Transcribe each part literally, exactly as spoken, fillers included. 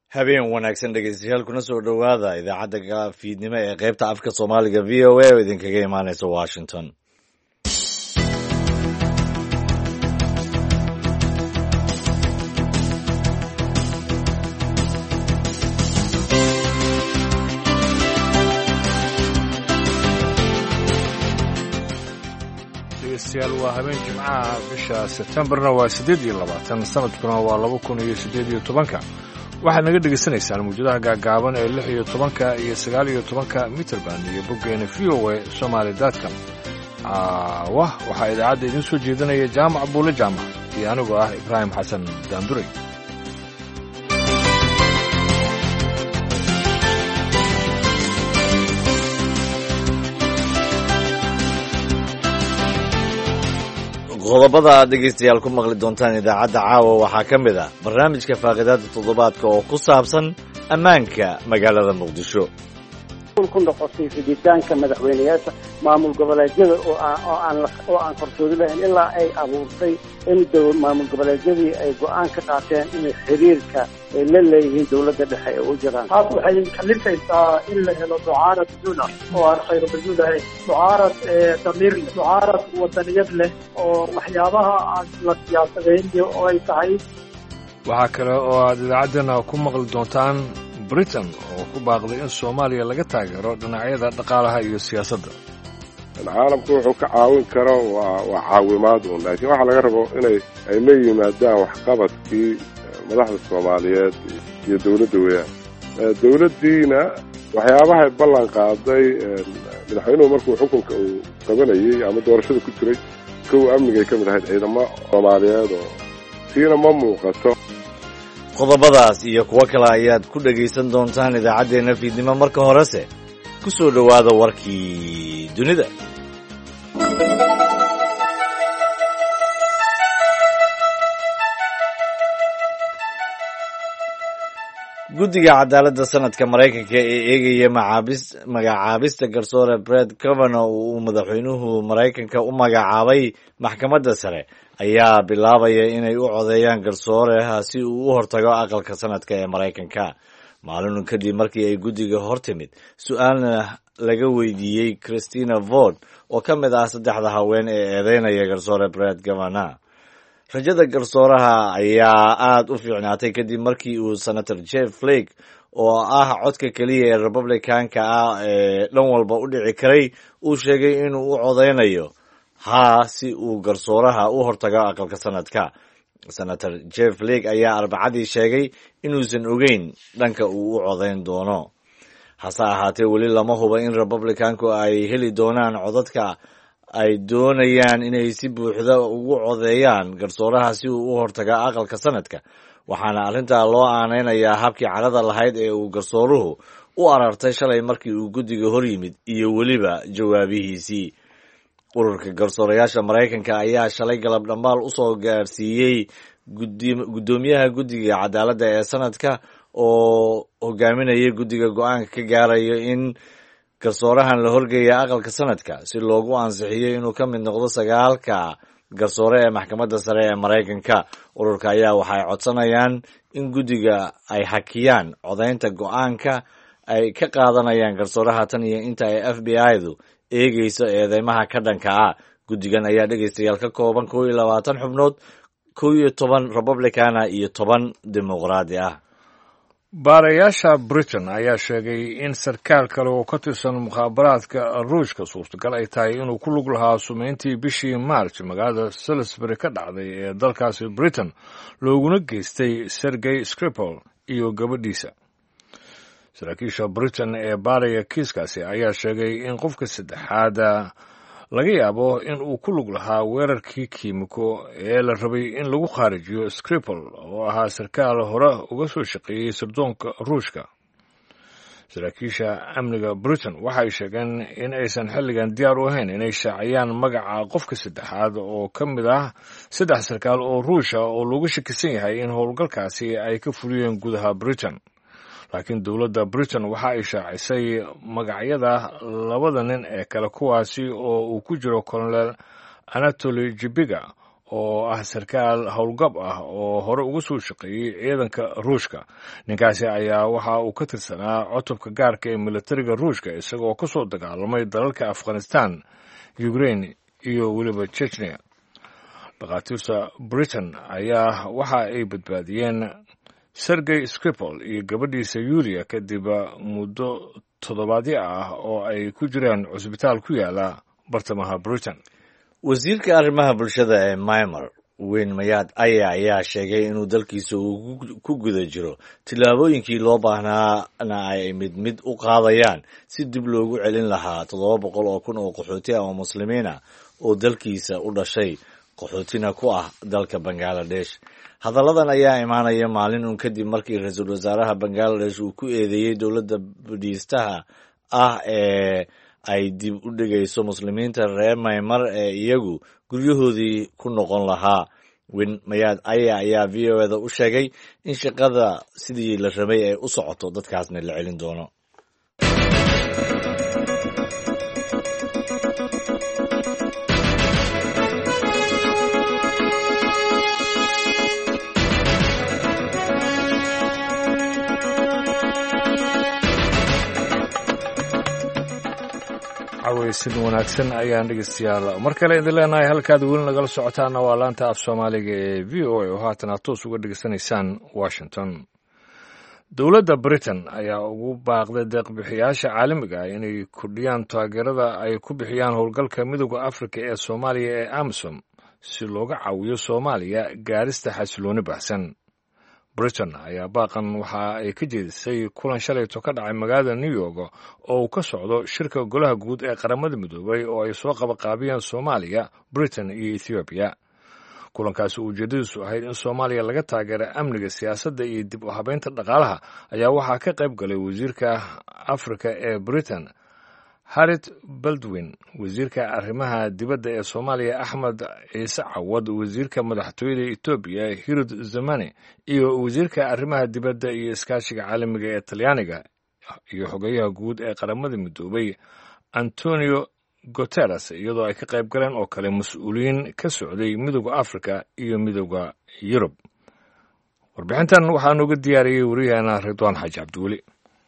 habeen wanaagsan dhegeystayaal kuna soo dhowaada idaacadda fiidnimo ee qaybta afka soomaaliga v o a oo idinkaga imaaneysa washington. dhegeystayaal waa habeen jimcaha bisha sebtembarna waa siddeed iyo labaatan sanadkuna waa laba kun iyo siddeed iyo tobanka waxaad naga dhegaysanaysaan mawjadaha gaagaaban ee lix iyo tobanka iyo sagaal iyo tobanka mitrband iyo boggeena v o a somaali dotcom wah waxaa idaacadda idiin soo jeedinaya jaamac buule jaamac iyo anigoo ah ibraahim xasan daanduray. qodobada aad dhegaystayaal ku maqli doontaan idaacadda caawa waxaa ka mid ah barnaamijka faaqidaada toddobaadka oo ku saabsan ammaanka magaalada muqdisho. ku noqotay fiditaanka madaxweyneyaasha maamul goboleedyada oo aan oo aan oo aan qarsoodi lahayn ilaa ay abuurtay in dowlad maamul goboleedyadii ay go'aan ka qaateen inay xiriirka ay la leeyihiin dowladda dhexe ee u jiraan. taas waxay kalifaysaa in la helo ducaarad duula oo aan khayro baduul ahayn, ducaarad damiir leh, ducaarad wadaniyad leh oo waxyaabaha aan la siyaasadayn oo ay tahay. waxaa kale oo aad idaacaddana ku maqli doontaan britain oo ku baaqday in soomaaliya laga taageero dhinacyada dhaqaalaha iyo siyaasadda. caalamku wuxuu ka caawin karo waa waa caawimaad uun, laakiin waxaa laga rabo inay ay la yimaadaan waxqabadkii madaxda soomaaliyeed iyo dawladda weeyaan. dawladdiina waxyaabahay ballan qaaday madaxweynuhu markuu xukunka uu qabanayey ama doorashada ku jiray kow amnigay ka mid ahayd ciidamo soomaaliyeed oo siina ma muuqato. qodobadaas iyo kuwo kale ayaad ku dhegaysan doontaan idaacaddeenna fiidnimo. marka horese ku soo dhowaada warkii dunida. guddiga cadaaladda sanadka maraykanka ee eegaya macaabis magacaabista garsoore Brett Kavanaugh uu madaxweynuhu maraykanka u magacaabay maxkamadda sare ayaa bilaabaya inay u codeeyaan garsooreha si uu u hortago aqalka sanadka ee maraykanka maalin kadib markii ay guddiga hor timid su-aalna laga weydiiyey Christina Ford oo ka mid ah saddexda haween ee eedeynaya garsoore Brett Kavanaugh. rajada garsooraha ayaa aad u fiicnaatay kadib markii uu senator Jeff Flake oo ah codka keliya ee republicanka ah ee dhan walba u dhici karay uu sheegay inuu u codeynayo haa si uu garsooraha u hortago aqalka sanadka. senator Jeff Flake ayaa arbacadii sheegay inuusan ogeyn dhanka uu u codeyn doono. hase ahaatee weli lama huba in republicanku ay heli doonaan codadka ay doonayaan inay si buuxda ugu codeeyaan garsooraha si uu u hortaga aqalka sanadka, waxaana arrintaa loo aaneynayaa habkii carada lahayd ee uu garsooruhu u arartay shalay markii uu guddiga hor yimid iyo weliba jawaabihiisii. ururka garsoorayaasha maraykanka ayaa shalay galab dhammaal u soo gaarsiiyey guddoomiyaha guddiga cadaaladda ee sanadka oo hogaaminayay guddiga go-aanka ka gaarayo in garsoorahan la horgeeya aqalka sanadka si loogu ansixiyo inuu ka mid noqdo sagaalka garsoore ee maxkamadda sare ee maraykanka. ururka ayaa waxay codsanayaan in guddiga ay hakiyaan codaynta go-aanka ay ka qaadanayaan garsooraha tan iyo inta ay f b i-du eegeyso eedeymaha ka dhanka ah. guddigan ayaa dhegaystayaal ka kooban kow iyo labaatan xubnood, kow iyo toban republicana iyo toban dimuqraadi ah. baarayaasha britain ayaa sheegay in sarkaal kale oo ka tirsan mukhaabaraadka ruushka suurtagal ay tahay inuu ku lug lahaa sumeyntii bishii march magaalada salisbury ka dhacday ee dalkaasi britain looguna geystay sergey skripal iyo gabadhiisa. saraakiisha britain ee baaraya kiiskaasi ayaa sheegay in qofka saddexaada laga yaabo in uu ku lug lahaa weerarkii kiimiko ee la rabay in lagu khaarijiyo skripal oo ahaa sarkaal hore uga soo shaqeeyey sirdoonka ruushka. saraakiisha amniga britain waxay sheegeen in aysan xilligan diyaar u ahayn inay shaaciyaan magaca qofka saddexaad oo ka mid ah saddex sarkaal oo ruusha oo looga shakisan yahay in howlgalkaasi ay ka fuliyeen gudaha britain. laakiin dowladda britain waxa ay shaacisay magacyada labada nin ee kale kuwaasi oo uu ku jiro colonel anatoly jibiga oo ah sarkaal howlgab ah oo hore uga soo shaqeeyey ciidanka ruushka. ninkaasi ayaa waxa uu ka tirsanaa cutubka gaarka ee militariga ruushka isagoo ka soo dagaalamay dalalka afghanistan, ukraine iyo weliba chechnya. dhakhaatiirta britain ayaa waxa ay badbaadiyeen sergey skripal iyo gabadhiisa yulia kadib muddo toddobaadyo ah oo ay ku jiraan cusbitaal ku yaala bartamaha britain. wasiirka arrimaha bulshada ee Myanmar Win Myat Aya ayaa sheegay inuu dalkiisa uu ku guda jiro tillaabooyinkii loo baahnaana ay mid mid u qaadayaan si dib loogu celin lahaa toddoba boqol oo kun oo qaxooti ah oo muslimiin ah oo dalkiisa u dhashay qaxootina ku ah dalka Bangladesh. hadalladan ayaa imaanaya maalin uun kadib markii ra-iisul wasaaraha Bangladesh uu ku eedeeyey dowladda budhiistaha ah ee ay dib u dhigayso muslimiinta reer Myanmar ee iyagu guryahoodii ku noqon lahaa. Win Myat Aya ayaa V O A da u sheegay in shaqada sidii la rabay ay u socoto dadkaasna la celin doono. cawaysin wanaagsan ayaan dhegeystayaal mar kale idin leenahay. halkaad weli nagala socotaana waa laanta af soomaaliga ee v o a oo haatan aad toos uga dhegeysanaysaan Washington. dowladda Britain ayaa ugu baaqday deeq-bixiyaasha caalamiga ah inay kordhiyaan taageerada ay ku bixiyaan howlgalka midowda Afrika ee Soomaaliya ee AMISOM si looga caawiyo Soomaaliya gaarista xasilooni baxsan. Britain ayaa baaqan waxa ay ka jeedisay kulan shalayto ka dhacay magaalada New York oo uu ka socdo shirka golaha guud ee qaramada midoobay oo ay soo qabaqaabiyeen Soomaaliya, Britain iyo Ethiopia. kulankaasi ujeedadiisu ahayd in Soomaaliya laga taageero amniga, siyaasadda iyo dib u habeynta dhaqaalaha ayaa waxaa ka qayb galay wasiirka Afrika ee Britain Harriet Baldwin, wasiirka arrimaha dibadda ee Soomaaliya Axmed Ciise Cawad, wasiirka madaxtooyada Ethiopia Hirud Zamani iyo wasiirka arrimaha dibadda iyo iskaashiga caalamiga ee Talyaaniga iyo xogayaha guud ee qaramada midoobay Antonio Guterres, iyadoo ay ka qayb galeen oo kale mas-uuliyiin ka socday midowda Afrika iyo midowda Yurub. warbixintan waxaa nooga diyaariyey wariyaheena Ridwaan Xaaji Cabdiweli.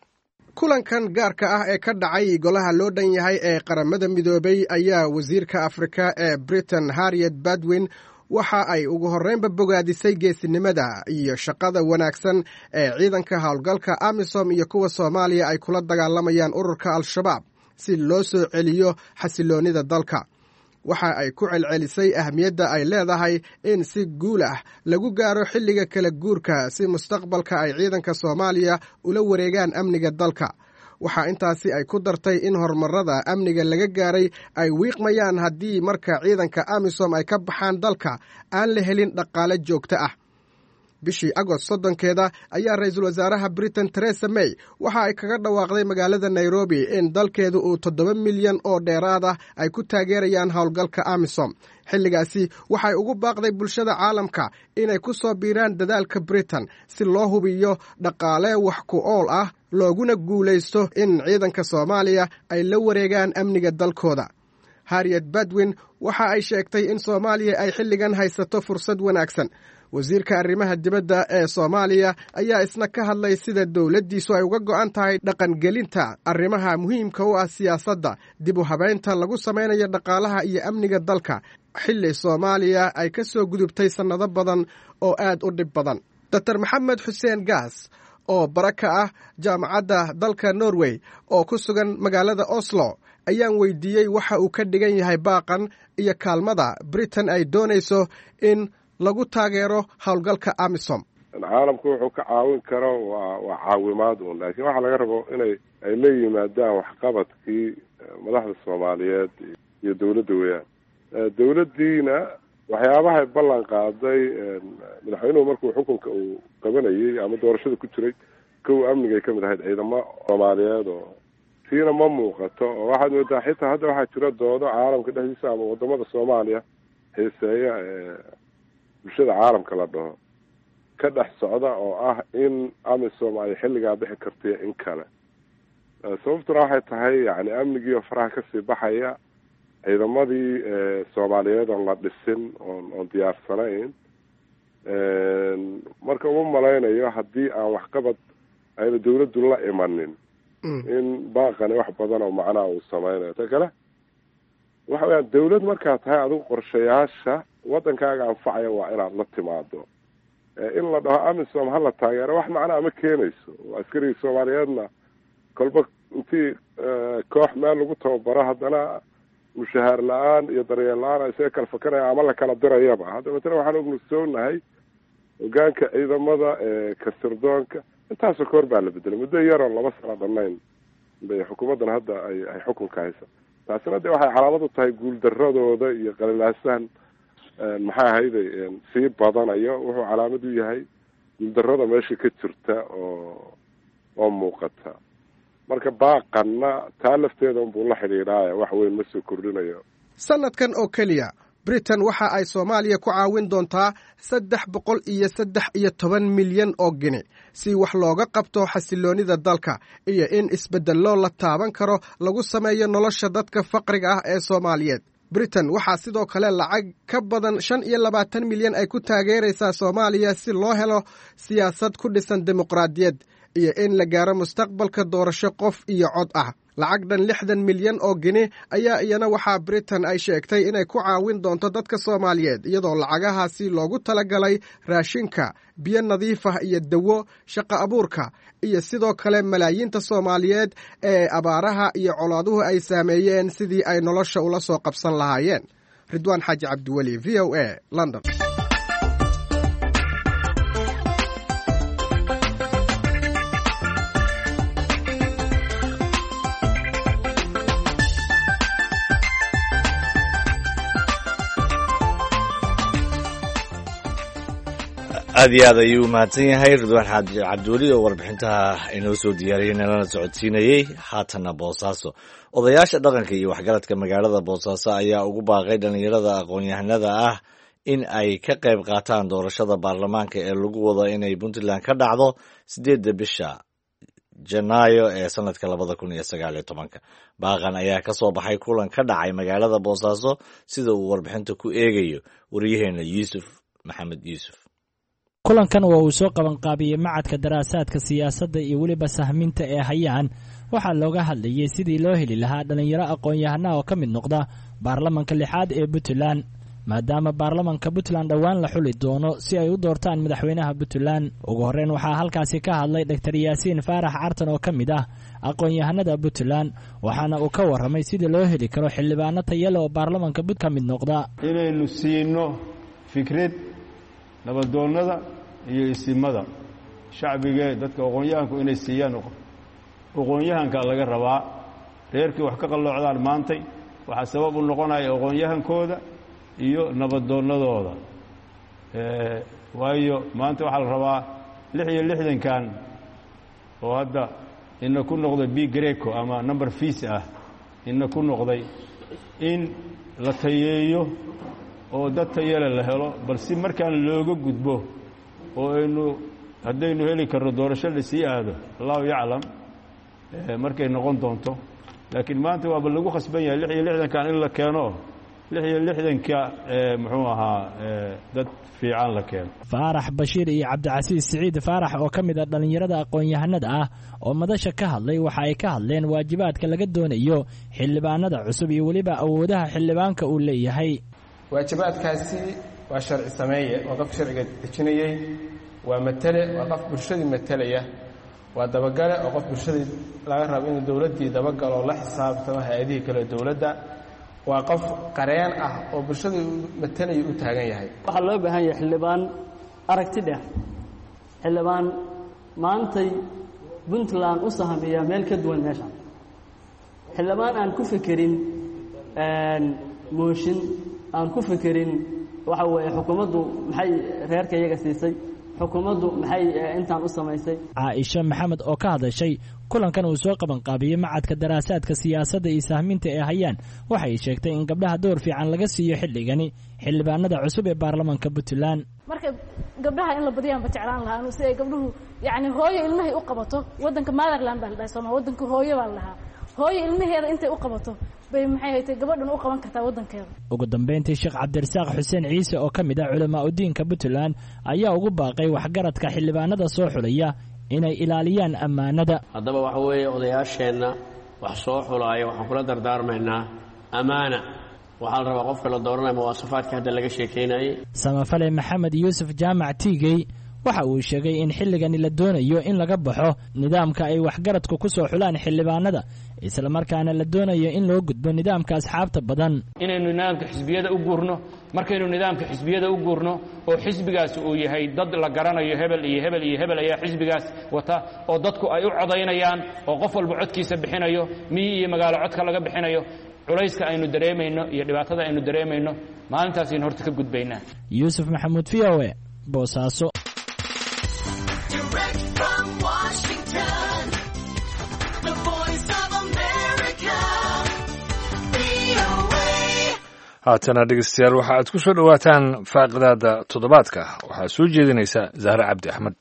kulankan gaarka ah ee ka dhacay golaha loo dhan yahay ee qaramada midoobay ayaa wasiirka Afrika ee Britain Harriet Baldwin waxa ay ugu horreynba bogaadisay geesinimada iyo shaqada wanaagsan ee ciidanka howlgalka AMISOM iyo kuwa Soomaaliya ay kula dagaalamayaan ururka Al-Shabaab si loo soo celiyo xasiloonida dalka. waxa ay ku celcelisay ahmiyadda ay leedahay in si guul ah lagu gaaro xilliga kala guurka si mustaqbalka ay ciidanka Soomaaliya ula wareegaan amniga dalka. waxa intaasi ay ku dartay in horumarada amniga laga gaaray ay wiiqmayaan haddii marka ciidanka AMISOM ay ka baxaan dalka aan la helin dhaqaale joogto ah. bishii Agost soddonkeeda ayaa ra-iisul wasaaraha Britain Theresa May waxa ay kaga dhawaaqday magaalada Nairobi in dalkeedu uu toddoba milyan oo dheeraad ah ay ku taageerayaan howlgalka AMISOM. xilligaasi waxay ugu baaqday bulshada caalamka inay ku soo biiraan dadaalka Britain si loo hubiyo dhaqaale wax ku ool ah looguna guulaysto in ciidanka Soomaaliya ay la wareegaan amniga dalkooda. Harriet Baldwin waxa ay sheegtay in Soomaaliya ay xilligan haysato fursad wanaagsan. wasiirka arrimaha dibadda ee Soomaaliya ayaa isna ka hadlay sida dowladdiisu ay uga go'an tahay dhaqangelinta arrimaha muhiimka u ah siyaasadda dib u habeynta lagu samaynayo dhaqaalaha iyo amniga dalka xilli Soomaaliya ay ka soo gudubtay sannado badan oo aad u dhib badan. Doctor Maxamed Xuseen Gaas oo baraka ah jaamacadda dalka Norway oo ku sugan magaalada Oslo ayaan weydiiyey waxa uu ka dhigan yahay baaqan iyo kaalmada Britain ay doonayso in lagu taageero howlgalka AMISOM. caalamku wuxuu ka caawin karo waa waa caawimaad uun, laakiin waxaa laga rabo inay ay la yimaadaan waxqabadkii madaxda Soomaaliyeed iyo dowladda weeyaan. dowladdiina waxyaabahay ballan qaaday madaxweynuhu markuu xukunka uu qabanayay ama doorashada ku jiray kow amniga ay ka mid ahayd ciidamo Soomaaliyeed oo tiina ma muuqato oo waxaad moodaa xitaa hadda waxaa jira doodo caalamka dhexdiisa ama wadamada Soomaaliya xiiseeya bulshada caalamka la dhaho ka dhex socda oo ah in AMISOM ay xilligaa bixi kartay in kale. sababtuna waxay tahay yani amnigii faraha kasii baxaya ciidamadii soomaaliyeed oon la dhisin oon oon diyaarsanayn marka uma malaynayo haddii aan waxqabad ayna dawladdu la imanin in baaqani wax badan oo macnaha uu sameynayo ta kale waxa weyaan dawlad markaa tahay adigu qorshayaasha waddankaaga anfacaya waa inaad la timaado in la dhaho amisom hala taageero wax macnaha ma keenayso askarigii soomaaliyeedna kolba intii koox meel lagu tababaro haddana mushahaar la-aan iyo daryeel la-aan isaga kala fakanaya ama la kala dirayaba hadda matala waxaan ognugsoonahay hogaanka ciidamada kasirdoonka intaasoo koor baa la bedelay muddo yaroo laba sano dhanayn bay xukuumaddan hadda ay ay xukunka haysa taasina de waxay calaamad u tahay guuldaradooda iyo qalilaasahan maxay ahayday sii badanayo wuxuu calaamad u yahay guuldarada meesha ka jirta oo oo muuqata marka baaqanna taa lafteeda unbuu la xidhiidhaaya wax weyn ma soo kordhinayo sanadkan oo keliya britain waxa ay soomaaliya ku caawin doontaa saddex boqol iyo saddex iyo toban milyan oo gini si wax looga qabto xasiloonida dalka iyo in isbeddello la taaban karo lagu sameeyo nolosha dadka faqriga ah ee soomaaliyeed britain waxaa sidoo kale lacag ka badan shan iyo labaatan milyan ay ku taageeraysaa soomaaliya si loo helo siyaasad ku dhisan dimuqraadiyad iyo in la gaaro mustaqbalka doorasho qof iyo cod ah lacag dhan lixdan milyan oo gini ayaa iyana waxaa britain ay sheegtay inay ku caawin doonto dadka soomaaliyeed iyadoo lacagahaasi loogu talagalay raashinka biyo nadiif ah iyo dawo shaqo abuurka iyo sidoo kale malaayiinta soomaaliyeed ee abaaraha iyo colaaduhu ay saameeyeen sidii ay nolosha ula soo qabsan lahaayeen ridwaan xaaji cabdiweli v o a london aad iyo aad ayuu umahadsan yahay ridwaan xaaji cabdiweli oo warbixintaha inoo soo diyaariyey nalana socodsiinayey haatanna boosaaso odayaasha dhaqanka iyo waxgaradka magaalada boosaaso ayaa ugu baaqay dhallinyarada aqoon-yahanada ah in ay ka qayb qaataan doorashada baarlamaanka ee lagu wado inay puntland ka dhacdo sideedda bisha janaayo ee sanadka labada kun iyo sagaal iyo tobanka baaqan ayaa ka soo baxay kulan ka dhacay magaalada boosaaso sida uu warbixinta ku eegayo waryaheena yuusuf maxamed yuusuf kulankan waa uu soo qabanqaabiyey macadka daraasaadka siyaasadda iyo weliba sahminta ee hayaan waxaa looga hadlayey sidii loo heli lahaa dhallinyaro aqoon-yahana oo ka mid noqda baarlamanka lixaad ee puntland maadaama baarlamanka puntland dhowaan la xuli doono si ay u doortaan madaxweynaha puntland ugu horreyn waxaa halkaasi ka hadlay doctor yaasiin faarax cartan oo ka mid ah aqoon-yahanada puntland waxaana uu ka warramay sidii loo heli karo xildhibaano tayale oo baarlamanka ka mid noqda inaynu siino fikrad nabadoonnada iyo isimada shacbiga dadka aqoon-yahanku inay siiyaan aqoon-yahanka laga rabaa reerkii wax ka qalloocdaan maantay waxaa sabab u noqonaya aqoon-yahankooda iyo nabadoonnadooda waayo maanta waxaa la rabaa lix iyo lixdankan oo hadda ina ku noqday b greco ama number fees ah ina ku noqday in la tayeeyo oo dad tayale la helo bal si markaan looga gudbo oo aynu haddaynu heli karno doorasho la sii aado allahu yaclam markay noqon doonto laakiin maanta waaba lagu khasban yahay lix iyo lixdankan in la keeno lix iyo lixdanka muxuu ahaa dad fiican la keeno faarax bashiir iyo cabdicasiis siciid faarax oo ka mid ah dhallinyarada aqoon-yahanada ah oo madasha ka hadlay waxa ay ka hadleen waajibaadka laga doonayo xildhibaanada cusub iyo weliba awoodaha xildhibaanka uu leeyahay waajibaadkaasi waa sharci sameeye waa qof sharciga dejinayey waa matale waa qof bulshadii matalaya waa dabagale oo qof bulshadii laga rabo inuu dowladdii dabagalo la xisaabtamo hay-adihii kale dowladda waa qof qareen ah oo bulshadii matalaya u taagan yahay waxaa loo baahan yahay xildhibaan aragti dheer xildhibaan maantay puntland u sahamiya meel ka duwan meeshaan xildhibaan aan ku fekerin mooshin aan ku fekerin waxa weeye xukuumaddu maxay reerka iyaga siisay xukuumaddu maxay intaan u samaysay caaisha maxamed oo ka hadashay kulankan uu soo qabanqaabiyey macadka daraasaadka siyaasadda iyo sahminta ee hayaan waxay sheegtay in gabdhaha door fiican laga siiyo xilligani xildhibaanada cusub ee baarlamanka puntland marka gabdhaha in la badiyaan ba jeclaan lahaa inuu si ay gabdhuhu yacni hooyo ilmahay u qabato waddanka motherland baa la dhahay sooma waddanka hooyo baa la dhahaa hooyo ilmaheeda intay u qabato bay maxay haytay gabadhan u qaban kartaa waddankeeda. ugu dambeyntii sheekh cabdirasaaq xuseen ciise oo ka mid ah culamaa u diinka Puntland ayaa ugu baaqay waxgaradka xildhibaanada soo xulaya inay ilaaliyaan ammaanada. haddaba waxa weeye odayaasheenna wax soo xulaya waxaan kula dardaarmaynaa ammaana. waxaa la rabaa qofka la dooranaya muwaasafaadka hadda laga sheekeynayay. samafale maxamed yuusuf jaamac tiigey waxa uu sheegay in xilligani la doonayo in laga baxo nidaamka ay waxgaradku ku soo xulaan xildhibaanada isla markaana la doonayo in loo gudbo nidaamka asxaabta badan. inaynu nidaamka xisbiyada u guurno markaynu nidaamka xisbiyada u guurno oo xisbigaas uu yahay dad la garanayo hebel iyo hebel iyo hebel ayaa xisbigaas wata oo dadku ay u codaynayaan oo qof walba codkiisa bixinayo miyi iyo magaalo codka laga bixinayo culayska aynu dareemayno iyo dhibaatada aynu dareemayno maalintaas aynu horta ka gudbaynaa. yuusuf maxamuud v o e boosaaso. haatana dhegeystayaal waxa aad ku soo dhowaataan faaqidaada toddobaadka waxaa soo jeedinaysa zahra cabdi axmed.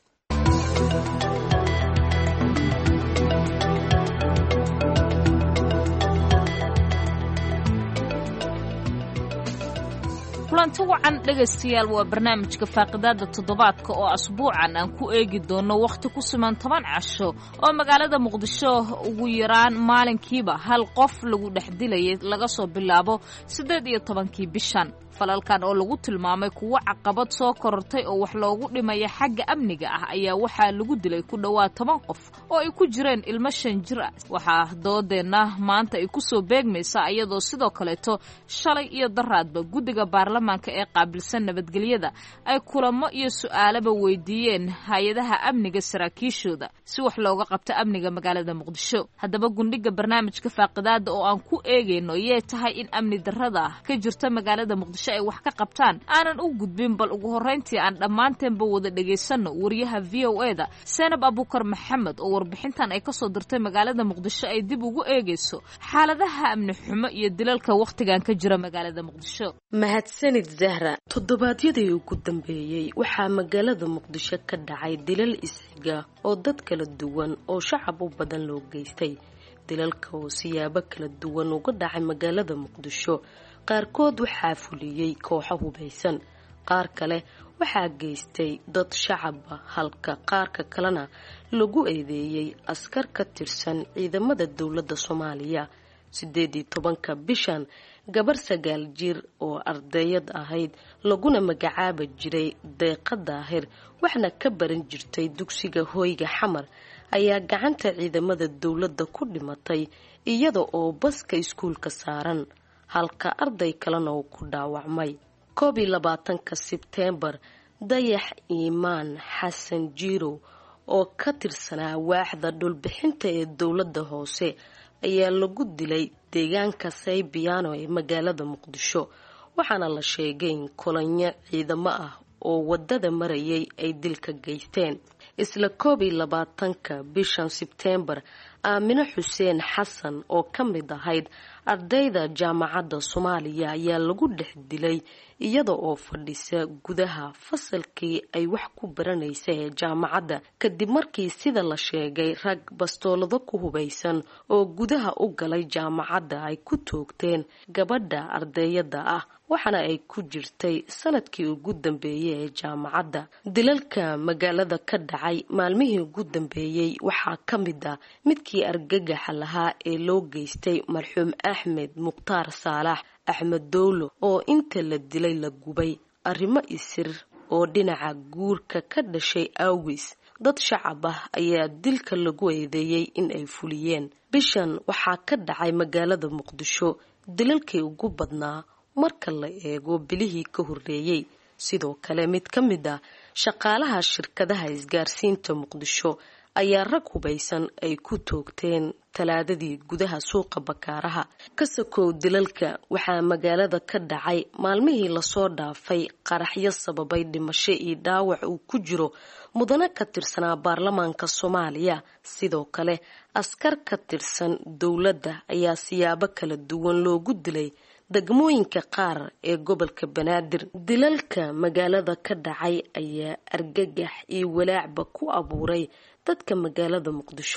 kulanti wacan dhegaystayaal waa barnaamijka faaqidaada toddobaadka oo asbuucan aan ku eegi doono wakhti ku siman toban casho oo magaalada muqdisho ugu yaraan maalinkiiba hal qof lagu dhex dilayay laga soo bilaabo siddeed iyo tobankii bishan. falalkan oo lagu tilmaamay kuwo caqabad soo korortay oo wax loogu dhimaya xagga amniga ah ayaa waxaa lagu dilay ku dhowaad toban qof oo ay ku jireen ilmo shan jir ah. waxaa doodeenna maanta ay ku soo beegmaysaa iyadoo sidoo kaleeto shalay iyo daraadba guddiga baarlamaanka ee qaabilsan nabadgelyada ay kulamo iyo su'aalaba weydiiyeen hay-adaha amniga saraakiishooda si wax looga qabto amniga magaalada muqdisho. haddaba gundhiga barnaamijka faaqidaada oo aan ku eegayno yee tahay in amni darrada ka jirta magaalada muqdisho ay wax ka qabtaan aanan u gudbin bal ugu horreyntii aan dhammaanteenba wada dhegaysanno wariyaha v o e da Seenab Abukar Maxamed oo warbixintan ay ka soo dirtay magaalada muqdisho ay dib ugu eegayso xaaladaha amni xumo iyo dilalka wakhtigan ka jira magaalada muqdisho. mahadsanid Zahra. toddobaadyadii ugu dambeeyay waxaa magaalada muqdisho ka dhacay dilal isxiga oo dad kala duwan oo shacab u badan loo geystay. dilalka oo siyaabo kala duwan uga dhacay magaalada muqdisho qaarkood waxaa fuliyey kooxo hubaysan, qaar kale waxaa geystay dad shacaba halka qaarka kalena lagu eedeeyey askar ka tirsan ciidamada dowladda Soomaaliya. sideed iyo tobanka bishan gabar sagaal jir oo ardayad ahayd laguna magacaaba jiray Deeqa Daahir waxna ka baran jirtay dugsiga Hooyga Xamar ayaa gacanta ciidamada dowladda ku dhimatay iyada oo baska iskuulka saaran halka arday kalena uu ku dhaawacmay. koob iyo labaatanka Sebteembar Dayax Iimaan Xasan Jiirow oo ka tirsanaa waaxda dhulbixinta ee dowladda hoose ayaa lagu dilay deegaanka Saybiyaano ee magaalada Muqdisho waxaana la sheegay in kolonyo ciidamo ah oo wadada marayay ay dilka geysteen. isla koob iyo labaatanka bishan Sebteembar Aamino Xuseen Xasan oo ka mid ahayd ardayda jaamacadda Soomaaliya ayaa lagu dhex dilay iyada oo fadhisa gudaha fasalkii ay wax ku baranaysay ee jaamacadda kadib markii sida la sheegay rag bastoolado ku hubaysan oo gudaha u galay jaamacadda ay ku toogteen gabadha ardayada ah waxaana ay ku jirtay sanadkii ugu dambeeyay ee jaamacadda. dilalka magaalada ka dhacay maalmihii ugu dambeeyay waxaa ka mid ah midkii argagaxa lahaa ee loo geystay marxuum Axmed Mukhtaar Saalax Axmed Dowlo oo inta la dilay la gubay arrimo isir oo dhinaca guurka ka dhashay awis. dad shacab ah ayaa dilka lagu eedeeyay in ay fuliyeen. bishan waxaa ka dhacay magaalada Muqdisho dilalkii ugu badnaa marka la eego bilihii ka horreeyay. sidoo kale mid ka mid ah shaqaalaha shirkadaha isgaarsiinta Muqdisho ayaa rag hubaysan ay ku toogteen talaadadii gudaha suuqa Bakaaraha. kasakow dilalka waxaa magaalada ka dhacay maalmihii lasoo dhaafay qaraxyo sababay dhimasho iyo dhaawac uu ku jiro mudane ka tirsanaa baarlamaanka Soomaaliya. sidoo kale askar ka tirsan dowladda ayaa siyaabo kala duwan loogu dilay degmooyinka qaar ee gobolka Banaadir. dilalka magaalada ka dhacay ayaa argagax iyo walaacba ku abuuray dadka magaalada Muqdisho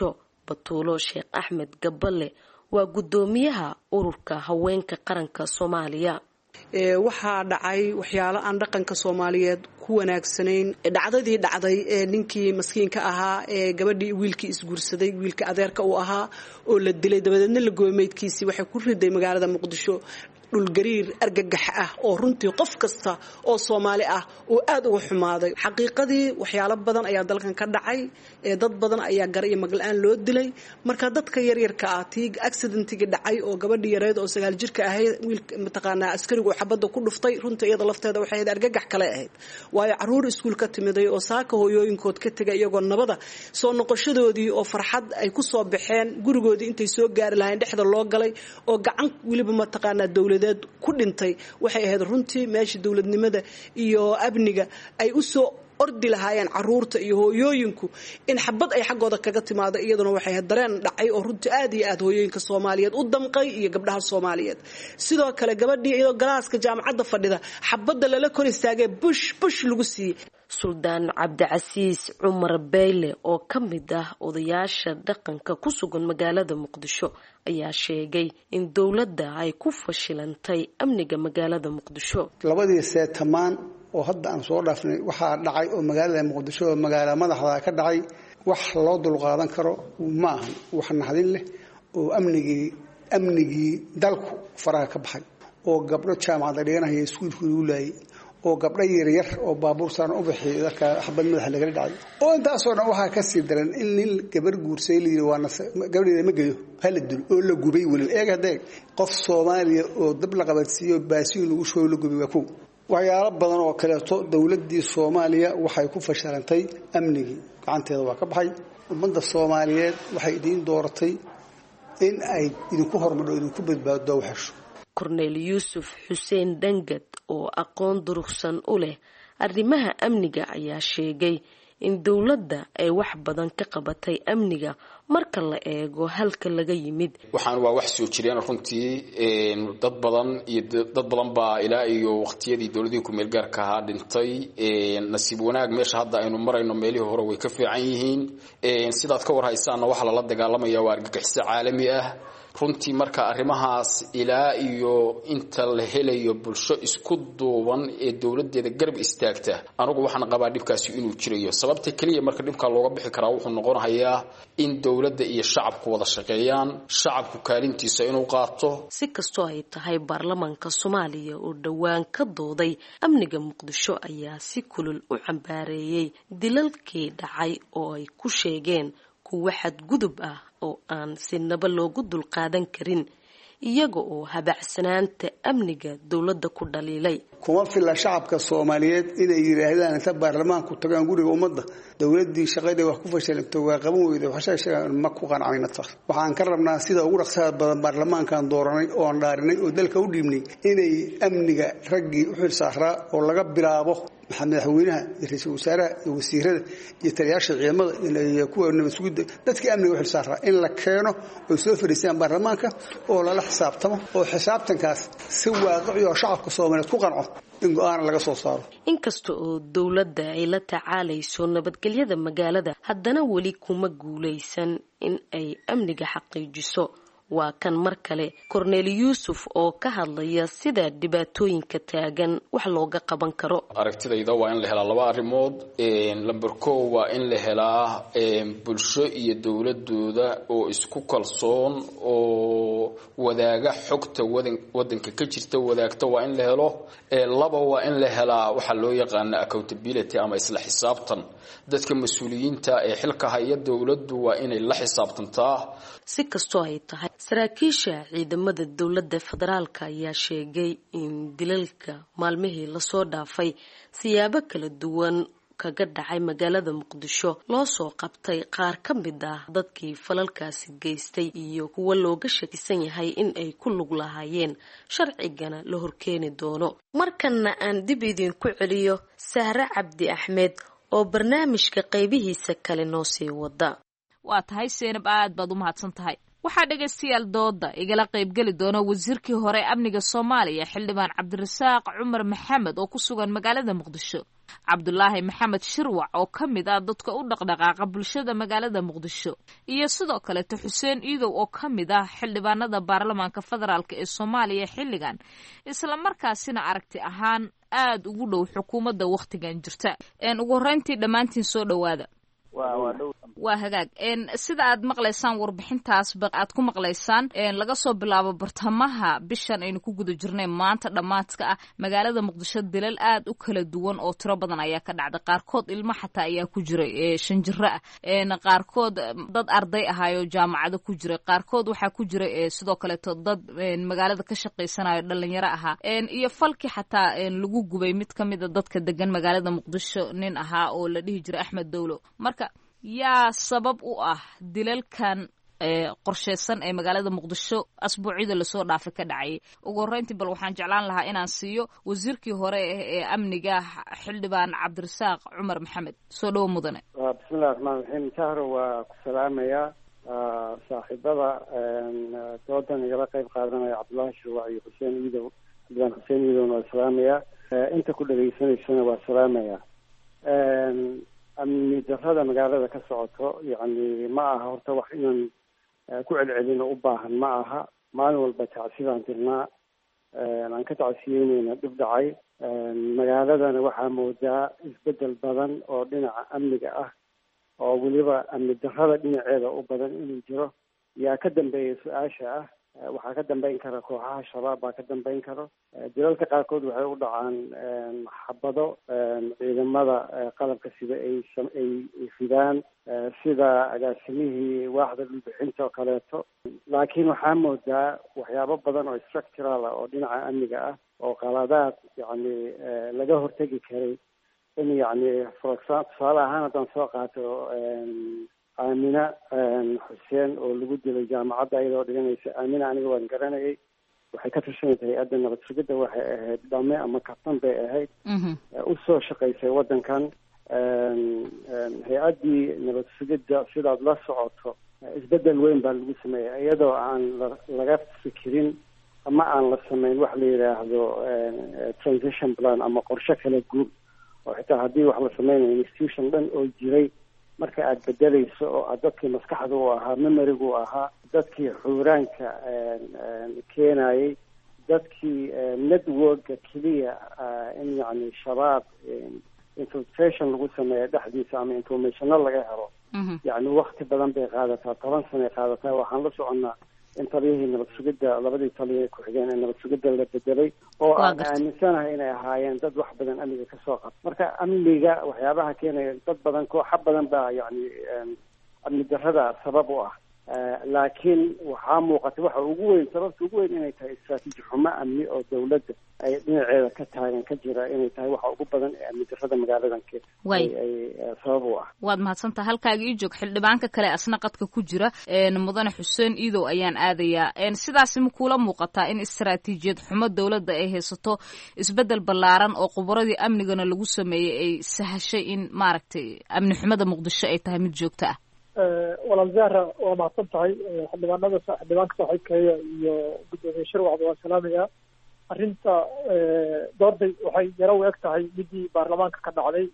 Batuulo Sheekh Axmed Gaballe waa gudoomiyaha ururka haweenka qaranka Soomaaliya. ee waxaa dhacay waxyaalo aan dhaqanka Soomaaliyeed ku wanaagsanayn dhacdadii dhacday ee ninkii maskiinka ahaa ee gabadhii wiilkii isguursaday wiilka adeerka uu ahaa oo la dilay dabadeedna la goomeydkiisii waxay ku riday magaalada Muqdisho dhul gariir argagax ah oo runtii qof kasta oo Soomaali ah oo aad uga xumaaday. xaqiiqadii waxyaalo badan ayaa dalkan ka dhacay ee dad badan ayaa gar iyo maglaan loo dilay marka dadka yar yarka ah tii accidentiga dhacay oo gabadhii yareed oo sagaal jirka ahayd wiilka mataqaana askarigu xabada ku dhuftay runtii iyada lafteeda waxay ahayd argagax kale ahayd waayo caruur iskuul ka timiday oo saaka hooyooyinkood ka tagay iyagoo nabada soo noqoshadoodii oo farxad ay ku soo baxeen gurigoodii intay soo gaari lahayn dhexda loo galay oo gacan waliba mataqaana dawladda ku dhintay waxay ahayd runtii meesha dawladnimada iyo abniga ay u soo ordi lahaayeen caruurta iyo hooyooyinku in xabad ay xaqooda kaga timaado iyaduna waxay ahayd dareen dhacay oo runtii aad iyo aad hooyooyinka Soomaaliyeed u damqay iyo gabdhaha Soomaaliyeed sidoo kale gabadhii iyadoo galaaska jaamacadda fadhida xabada lala kor istaagay bush bush lagu siiyay. Suldaan Cabdicasiis Cumar Beyle oo ka mid ah odayaasha dhaqanka ku sugan magaalada Muqdisho ayaa sheegay in dawladda ay ku fashilantay amniga magaalada Muqdisho. labadii seetamaan oo hadda aan soo dhaafnay waxa dhacay oo magaalada Muqdisho magaalada madaxda ka dhacay wax loo dul qaadan karo ma aha wax naxdin leh oo amnigii amnigii dalku faraha ka baxay oo gabdho jaamacad dhiganaya iskuulka u laayay oo gabdho yar yar oo baabuur saaran u bixiyay dadka xabad madax laga dhacay oo intaas oo dhan waxa ka sii daran in nin gabar guursay liir waana gabadheeda ma geeyo hal dul oo la gubay wali eegaday qof Soomaaliya oo dab la qabadsiyo baasiin lagu soo la gubay waa ku waxyaalo badan oo kale to dawladii Soomaaliya waxay ku fashilantay amnigi gacanteeda waa ka baxay ummadda Soomaaliyeed waxay idin dooratay in ay idinku hormaro idinku badbaado waxsho. Cornel Yusuf Hussein Dangad oo aqoon durugsan u leh arrimaha amniga ayaa sheegay in dawladda ay wax badan ka qabatay amniga marka la eego halka laga yimid. waxaan waa wax soo jireen runtii ee dad badan iyo dad badan baa ilaa iyo waqtiyadii dawladii ku meel gaarka ah dhintay ee nasiib wanaag meesha hadda aynu marayno meelihii hore way ka fiican yihiin ee sidaad ka war haysaana waxa la dagaalamaya waa argagixis caalami ah. runtii marka arrimahaas ilaa iyo inta la helayo bulsho isku duuban ee dawladeeda garab istaagta anigu waxaan qabaa dhibkaasi inuu jirayo sababta kaliya marka dhibka looga bixi karaa wuxuu noqonayaa in dawladda iyo shacabku wada shaqeeyaan shacabku kaalintiisa inuu qaato. si kastoo ay tahay baarlamaanka Soomaaliya oo dhawaan ka dooday amniga Muqdisho ayaa si kulul u cambaareeyay dilalkii dhacay oo ay ku sheegeen kuwa xadgudub ah oo aan si naba loogu dul qaadan karin iyaga oo habacsanaanta amniga dawladda ku dhaliilay. kuma filla shacabka Soomaaliyeed inay yiraahdaan inta baarlamaanku tagaan guriga ummadda dawladii shaqada wax ku fashilantay waa qaban weyday waxa sheegaan ma ku qanacayna taas waxaan ka rabnaa sida ugu dhaqsaha badan baarlamaankan dooranay oo aan dhaarinay oo dalka u dhiibnay inay amniga raggii u xilsaaraa oo laga bilaabo madaxweynaha iyo ra'iisul wasaaraha iyo wasiirada iyo taliyaasha ciidamada iyo kuwa nabadgelyada dadka amniga u xilsaaraa in la keeno oo soo fariistaan baarlamaanka oo la xisaabtamo oo xisaabtankaas si waaqici oo shacabka Soomaaliyeed ku qanco in go'aan laga soo saaro. inkasta oo dawladda ay la tacaalayso nabadgelyada magaalada haddana weli kuma guuleysan in ay amniga xaqiijiso. waa kan mar kale Cornel Yusuf oo ka hadlaya sida dhibaatooyinka taagan wax looga qaban karo. aragtidayda waa in la helaa laba arrimood ee lambar kow waa in la helaa ee bulsho iyo dawladooda oo isku kalsoon oo wadaaga xogta wadanka ka jirta wadaagta waa in la helo ee laba waa in la helaa waxa loo yaqaan accountability ama isla xisaabtan dadka mas'uuliyiinta ee xilka haya dawladdu waa inay la xisaabtantaa. si kastoo ay tahay saraakiisha ciidamada dawladda federaalka ayaa sheegay in dilalka maalmihii la soo dhaafay siyaabo kala duwan kaga dhacay magaalada Muqdisho loo soo qabtay qaar ka mid ah dadkii falalkaasi geystay iyo kuwa looga shakisan yahay in ay ku lug lahaayeen sharcigana la horkeeni doono. markana aan dib idinku celiyo Sahra Cabdi Axmed oo barnaamijka qaybihiisa kale noo sii wada. waa tahay Seenab aad baad u mahadsan tahay. waxaa dhegaystayaal dooda igala qaybgeli doona wasiirkii hore amniga soomaaliya xildhibaan cabdirasaaq cumar maxamed oo ku sugan magaalada muqdisho, cabdulaahi maxamed shirwac oo ka mid ah dadka u dhaqdhaqaaqa bulshada magaalada muqdisho, iyo sidoo kaleeto xuseen iidow oo ka mid ah xildhibaanada baarlamaanka federaalk ee soomaaliya xilligan, isla markaasina aragti ahaan aad ugu dhow xukuumadda wakhtigan jirta. ugu horreyntii dhammaantiin soo dhowaada. waa hagaag sida aad maqlaysaan warbixintaasba aad ku maqlaysaan laga soo bilaabo bartamaha bishan aynu ku guda jirnay maanta dhammaadka ah magaalada muqdisho dilal aad u kala duwan oo tiro badan ayaa ka dhacday. qaarkood ilmo xataa ayaa ku jiray shan jiro ah, qaarkood dad arday ahaayoo jaamacado ku jiray, qaarkood waxaa ku jiray sidoo kaleeto dad magaalada ka shaqaysanayo dhalinyaro ahaa, iyo falki xataa lagu gubay mid ka mida dadka degan magaalada muqdisho nin ahaa oo la dhihi jiray axmed dowlo. marka yaa sabab u ah dilalkan qorsheysan ee magaalada muqdisho asbuucyada lasoo dhaafay ka dhacayay? ugu horreyntii bal waxaan jeclaan lahaa inaan siiyo wasiirkii hore ee amniga xildhibaan cabdirasaaq cumar maxamed. soo dhowo mudane. bismillahi raxmaan raxiim. sahro waa ku salaamayaa saaxiibada doodan igala qayb qaadanaya cabdullaahi shirwac iyo xuseen iidow. xildhibaan xuseen iidowna waa salaamayaa, inta ku dhegaysanaysana waa salaamayaa. amni darrada magaalada ka socoto yani ma aha horta wax inaan ku celcelino u baahan ma aha. maalin walba tacsibaan jirnaa, aan ka tacsiyeyneyna dhib dhacay. magaaladana waxaa moodaa isbedel badan oo dhinaca amniga ah oo weliba amni darrada dhinaceeda u badan inuu jiro. yaa ka dambeeya su-aasha ah, waxaa ka dambeyn kara kooxaha shabaab baa ka dambeyn karo. dilalka qaarkood waxay u dhacaan xabado ciidamada qalabka sida ay ay fidaan, sida agaasimihii waaxda dhulbixinta oo kaleeto. laakiin waxaa moodaa waxyaabo badan oo structural ah oo dhinaca amniga ah oo qaladaad yani laga hortegi karay in yani for example tusaale ahaan haddaan soo qaato aamina xuseen oo lagu dilay jaamacadda iyadoo dhiganaysa. aamina aniga waan garanayay, waxay ka tirsanaysa hay-adda nabad sugidda, waxay ahayd dhame ama kabtan bay ahayd, usoo shaqaysay waddankan. hay-addii nabad sugidda sidaad la socoto isbedel weyn baa lagu sameeyay iyadoo aan laga fikirin ama aan la sameyn wax la yidhaahdo transition plan ama qorshe kala guur, oo xitaa haddii wax la sameynayo institution dhan oo jiray marka aad bedelayso oo aad dadkii maskaxda u ahaa, memoriga u ahaa, dadkii xuuraanka keenayay, dadkii networka keliya in yani shabaab infiltration lagu sameeyo dhexdiisa ama informationo laga helo. yani wakti badan bay qaadataa, toban sanay qaadataa. waxaan la soconnaa in taliyihii nabad sugidda labadii taliya ku xigeen ee nabad sugidda la bedelay oo aan aaminsanahay inay ahaayeen dad wax badan amniga kasoo qabta. marka amniga waxyaabaha keenaya dad badan, kooxa badan baa yani amni darrada sabab u ah. laakiin waxaa muuqata waxa ugu weyn, sababta ugu weyn inay tahay istraatiiji xumo amni oo dawladda ay dhinaceeda ka taagan ka jira inay tahay waxa ugu badan ee amni darrada magaaladan ay sabab u ah. waad mahadsantaha. halkaaga ii joog xildhibaanka kale asna qadka ku jira mudane xuseen iidow ayaan aadayaa. sidaasi ma kuula muuqataa in istraatiijiyad xumo dawladda ay haysato isbedel ballaaran oo khubaradii amnigana lagu sameeyey ay sahashay in maaragtay amni xumada muqdisho ay tahay mid joogto ah? walaal zahra waa mahadsan tahay. xildhibaanada xildhibaanka saaxiibkeeya iyo guddoomiye shirwacda waa salaamayaa. arrinta dooday waxay yaro u eg tahay midii baarlamaanka ka dhacday.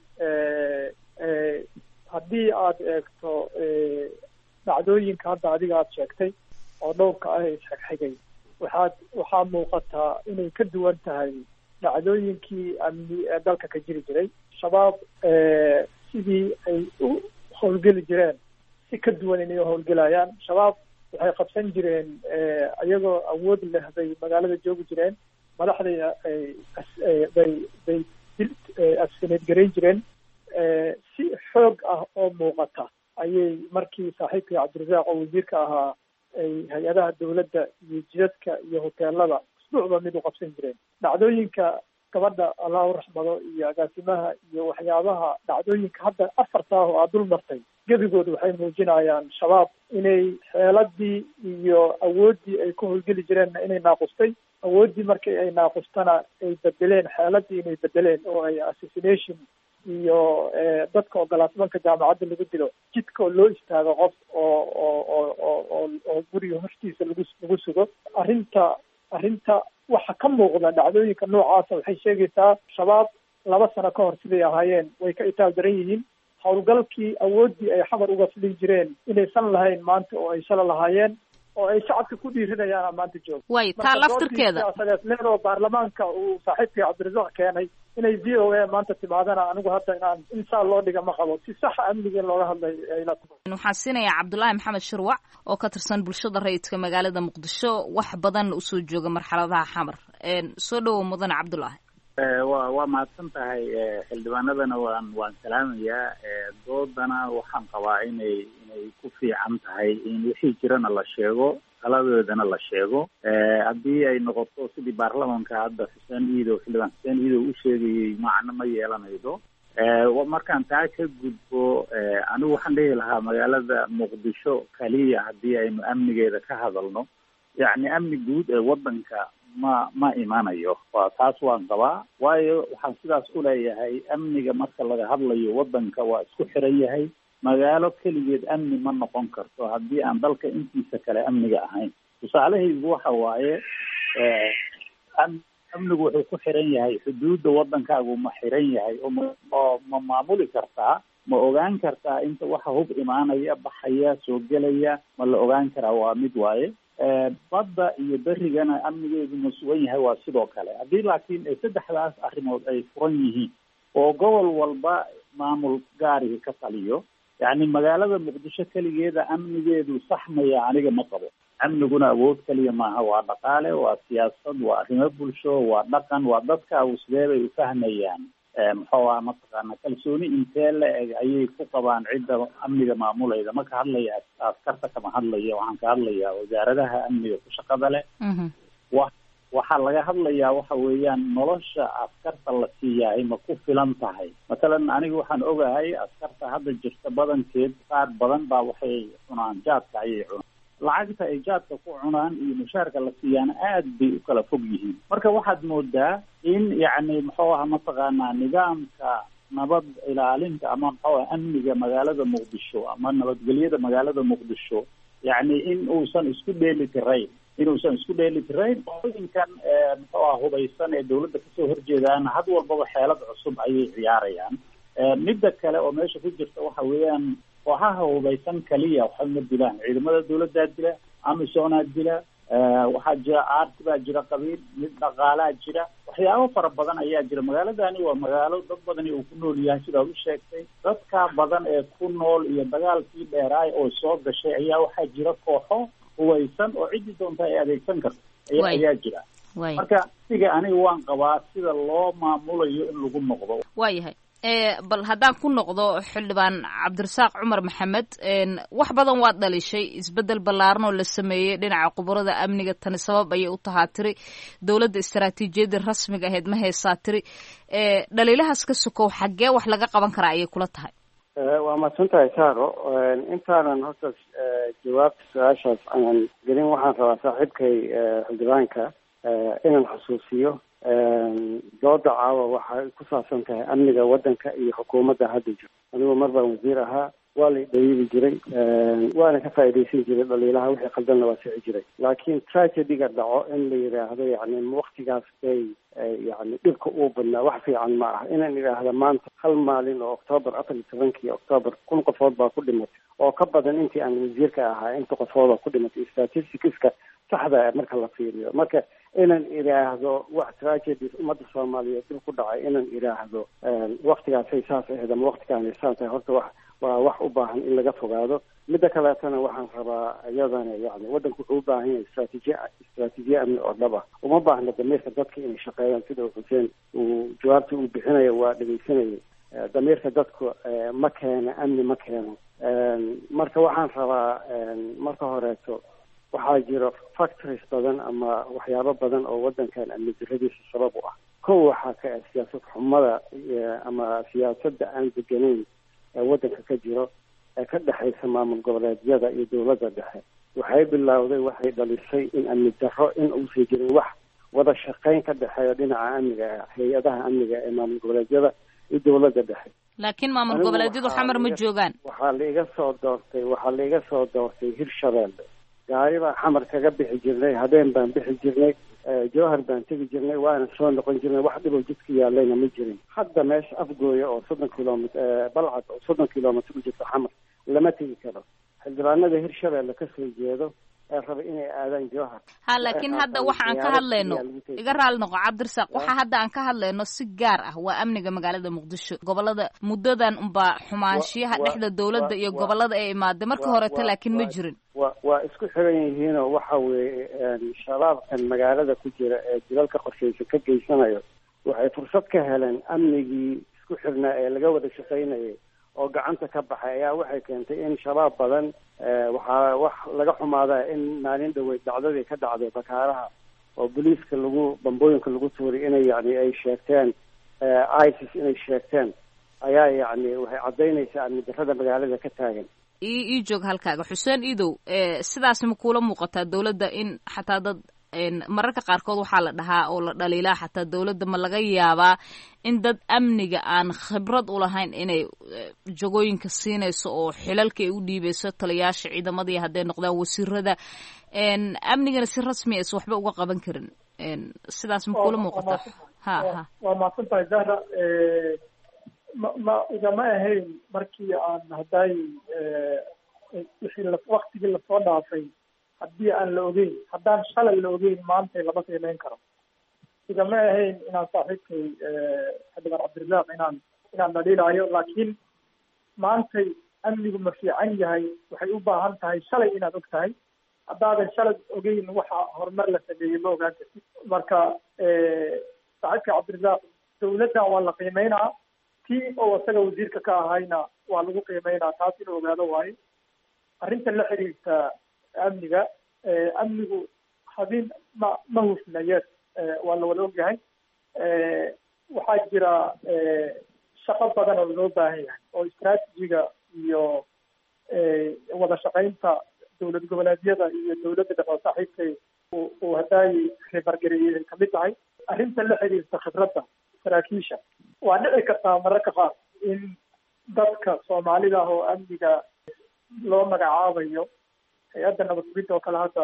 haddii aad eegto dhacdooyinka hadda adiga aad sheegtay oo dhowrka ah ee isxigxigay, waxaad waxaa muuqataa inay ka duwan tahay dhacdooyinkii amni ee dalka ka jiri jiray. shabaab sidii ay u howlgeli jireen si ka duwan inay howlgelayaan. shabaab waxay qabsan jireen iyagoo awood leh bay magaalada joogi jireen, madaxdayna bay bay asfineed garayn jireen. si xoog ah oo muuqata ayay markii saaxiibkii cabdirasaaq oo wasiirka ahaa ay hay-adaha dawladda iyo jidadka iyo hoteelada usbuucba mid u qabsan jireen. dhacdooyinka gabadha allah u raxmado iyo agaasimaha iyo waxyaabaha dhacdooyinka hadda afartaa oo aad dul martay gebigooda waxay muujinayaan shabaab inay xeeladii iyo awooddii ay ku howlgeli jireenna inay naaqustay. awooddii markii ay naaqustana ay bedeleen xeeladii inay bedeleen oo ay assassination iyo dadka oo galaasmanka jaamacadda lagu dilo jidka oo loo istaago qof oo oo oo oo oo guriga hortiisa lagu lagu sugo arrinta arrinta waxa ka muuqda dhacdooyinka noocaasa waxay sheegaysaa shabaab laba sano ka hor siday ahaayeen way ka itaal daran yihiin howlgalkii awooddii ay xamar uga filin jireen inaysan lahayn maanta oo ay shala lahaayeen oo ay shacabka ku dhiirinayaan maanta jooga way taa laftirkeeda siyaasadeed oo baarlamaanka uu saaxiibkii cabdirasaaq keenay inay v o a maanta timaadana anigu hadda inaan insaan loo dhiga ma qabo si saxa amniga in looga hadlay ila waxaan siinayaa cabdullaahi maxamed shirwac oo ka tirsan bulshada rayidka magaalada muqdisho wax badan usoo jooga marxaladaha xamar soo dhowow mudane cabdullaahi wa waa mahadsan tahay xildhibaanadana waan waan salaamayaa doodana waxaan qabaa inay inay ku fiican tahay in wixii jirana la sheego taladoodana la sheego haddii ay noqoto sidii baarlamanka hadda xuseen iidow xildhibaan xuseen iidow u sheegayay macno ma yeelanaydo markaan taa ka gudbo anigu waxaan dhihi lahaa magaalada muqdisho kaliya haddii aynu amnigeeda ka hadalno yacni amni guud ee wadanka ma ma imanayo waa taas waan qabaa waayo waxaan sidaas u leeyahay amniga marka laga hadlayo wadanka waa isku xiran yahay magaalo keligeed amni ma noqon karto haddii aan dalka intiisa kale amniga ahayn tusaalahaygu waxa waaye amnigu wuxuu ku xiran yahay xuduudda wadankaagu ma xiran yahay oo ma maamuli kartaa ma ogaan kartaa inta waxa hub imaanaya baxaya soo gelaya ma la ogaan karaa waa mid waaye badda iyo berigana amnigeedu ma sugan yahay waa sidoo kale haddii laakiin saddexdaas arrimood ay furan yihiin oo gobol walba maamul gaariga ka taliyo yacni magaalada muqdisho keligeeda amnigeedu saxmaya aniga ma qabo amniguna awood keliya maaha waa dhaqaale waa siyaasad waa arrimo bulsho waa dhaqan waa dadka sidee bay u fahmayaan muxuu aha mataqaana kalsooni intee la eg ayay ku qabaan cidda amniga maamulayda ma ka hadlaya askarta kama hadlaya waxaan ka hadlayaa wasaaradaha amniga ku shaqada leh wa waxaa laga hadlayaa waxa weeyaan nolosha askarta la siiyahay ma ku filan tahay masalan aniga waxaan ogahay askarta hadda jirta badankeed qaar badan baa waxay cunaan jaadka ayay cunaan lacagta ay jaadka ku cunaan iyo mushaarka la siiyaana aad bay u kala fog yihiin marka waxaad moodaa in yacni muxuu aha mataqaanaa nidaamka nabad ilaalinta ama muxuu aha amniga magaalada muqdisho ama nabadgelyada magaalada muqdisho yacni in uusan isku dheeli tirayn inuusan isku dheeli tirayn qooyinkan muxuu aha hubaysan ee dawladda kasoo horjeedaan had walbaba xeelad cusub ayay ciyaarayaan midda kale oo meesha ku jirta waxa weeyaan kooxaha hubaysan kaliya waxay ma dilaan ciidamada dawladdaa dila amisoonaa dila waxaa jira aarti baa jira qabiil mid dhaqaalaa jira waxyaabo fara badan ayaa jira magaaladani waa magaalo dad badani uu ku nool yahay sidaad u sheegtay dadka badan ee ku nool iyo dagaalkii dheeraay oo soo gashay ayaa waxaa jira kooxo hubaysan oo ciddii doonta ay adeegsan karto ayaa ayaa jira marka siga aniga waan qabaa sida loo maamulayo in lagu noqdo waayahay bal haddaan ku noqdo xildhibaan cabdirasaaq cumar maxamed wax badan waad dhalishay isbeddel ballaaran oo la sameeyey dhinaca khubarada amniga tani sabab ayay u tahaa tiri dowladda istaraatiijiyadda rasmiga ahayd ma haysaa tiri dhaliilahaas ka sokow xaggee wax laga qaban karaa ayay kula tahay waa mahadsan tahay saaro intaanan horta jawaabta su-aashaas aanan gelin waxaan rabaa saaxiibkay xildhibaanka inaan xusuusiyo dooda caawa waxay ku saabsan tahay amniga wadanka iyo xukuumadda hadda jiro anigoo mar baan wasiir ahaa waa la dhaliili jiray waana ka faaidaysan jiray dhaliilaha wixii qaldanna waa sixi jiray laakiin tragediga dhaco in la yidhaahdo yani waktigaas bay yani dhibka uu badnaa wax fiican ma ah inaan idhaahda maanta hal maalin oo octoobar afar iyo tobankii octoobar kun qofood baa ku dhimatay oo ka badan intii aan wasiirka ahaa inta qofood oo ku dhimatay statisticska saxda marka la fiiriyo marka inaan idhaahdo wax tragedies ummadda soomaaliyeed dib ku dhacay inaan idhaahdo waktigaasay saas ahayd ama waktigaanay saas tahay horta wax waa wax u baahan in laga fogaado midda kaleetana waxaan rabaa iyadana yani wadanku wuxuu u baahan yahay istraatiijiya istraatiijiya amni oo dhaba uma baahna damiirka dadka inay shaqeeyaan sida xuseen uu jawaabta uu bixinayo waa dhegeysanayay damiirka dadku ma keena amni ma keeno marka waxaan rabaa marka horeeto waxaa jira factories badan ama waxyaabo badan oo wadankan amni daradiisa sabab u ah kow waxaa ka ah siyaasad xumada ama siyaasadda aan deganayn ee wadanka ka jiro ee ka dhexaysa maamul goboleedyada iyo dawladda dhexe waxay bilowday waxay dhalisay in amni darro in uusan jirin wax wada shaqayn ka dhexeeya dhinaca amniga hay-adaha amniga ee maamul goboleedyada iyo dawladda dhexe. laakiin maamul goboleedyadu xamar ma joogaan. waxaa la iga soo doortay waxaa la iga soo doortay Hirshabeelle. gaari baan xamar kaga bixi jirnay, habeen baan bixi jirnay, jowhar baan tegi jirnay, waana soo noqon jirnay, wax dhiboo jidka yaalayna ma jirin. hadda meesha afgooya oo soddon kilomitr balcad oo soddon kilomitr u jirta xamar lama tegi karo. xildhibaanada Hirshabeelle ka soo jeedo ee raba inay aadaan jowhar. ha laakiin hadda waxa aan ka hadlayno iga raali noqo Cabdirasaaq, waxa hadda aan ka hadlayno si gaar ah waa amniga magaalada Muqdisho. gobolada muddadan unbaa xumaanshiyaha dhexda dawladda iyo gobolada ay imaadeen markii hore ta laakiin ma jirin. waa waa isku xiran yihiin oo waxa weeye shabaabkan magaalada ku jira ee dilalka qorshaysan ka geysanayo waxay fursad ka heleen amnigii isku xirnaa ee laga wada shaqaynayay oo gacanta ka baxay ayaa waxay keentay in shabaab badan waxaa wax laga xumaadaa in maalin dhaweyd dhacdadii ka dhacday bakaaraha oo booliiska lagu bambooyinka lagu tuuray inay yani ay sheegteen ISIS inay sheegteen ayaa yani waxay caddaynaysaa amni darrada magaalada ka taagan. ii ii joog halkaaga Xuseen Iidow, sidaas ma kula muuqataa dawladda in xataa dad mararka qaarkood waxaa la dhahaa oo la dhaliilaa xataa dawladda ma laga yaabaa in dad amniga aan khibrad u lahayn inay jagooyinka siinayso oo xilalka ay u dhiibayso taliyaasha ciidamadii hadday noqdaan wasiirada amnigana si rasmi aysan waxba uga qaban karin. sidaas ma kula muuqataa? ha ha waa mahadsantahay Zahra. ma ma igama ahayn markii aan hadday wixii waktigii lasoo dhaafay haddii aan la ogeyn, haddaan shalay la ogeyn maanta lama qiimeyn karo. igama ahayn inaan saaxiibkay xildhibaan Cabdirasaaq inaan inaan dhaliilaayo, laakiin maantay amnigu ma fiican yahay waxay u baahan tahay shalay inaad og tahay. haddaadan shalay ogeyn waxa horumar la sameeyey ma ogaan kartid. marka saaxiibkay Cabdirasaaq, dawladdan waa la qiimeynaa, tii oo isaga wasiirka ka ahayna waa lagu qiimeynaa, taas inuu ogaado waayo. arrinta la xiriirta amniga amnigu habeen ma ma hufnayeed waa la wada ogyahay. waxaa jira shaqo badan oo loo baahan yahay oo istaraatiijiga iyo wada shaqaynta dowlad goboleedyada iyo dawladda dhexe oo saaxiibkay uu haddaay khibargareeyey ay kamid tahay. arrinta la xiriirta khibradda saraakiisha waa dhici kartaa mararka qaar in dadka Soomaalida ah oo amniga loo magacaabayo hay-adda nabadgelyada oo kale hadda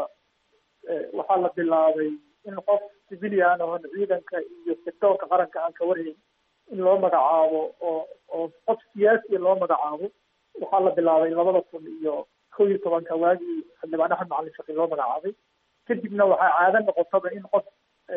waxaa la bilaabay in qof civilian oo ciidanka iyo sektoorka qaranka aan ka warhayn in loo magacaabo oo oo qof siyaasi loo magacaabo. waxaa la bilaabay labada kun iyo kow iyo tobanka waagii xildhibaan Axmed Macalin Shaqi loo magacaabay. kadibna waxaa caado noqotaba in qof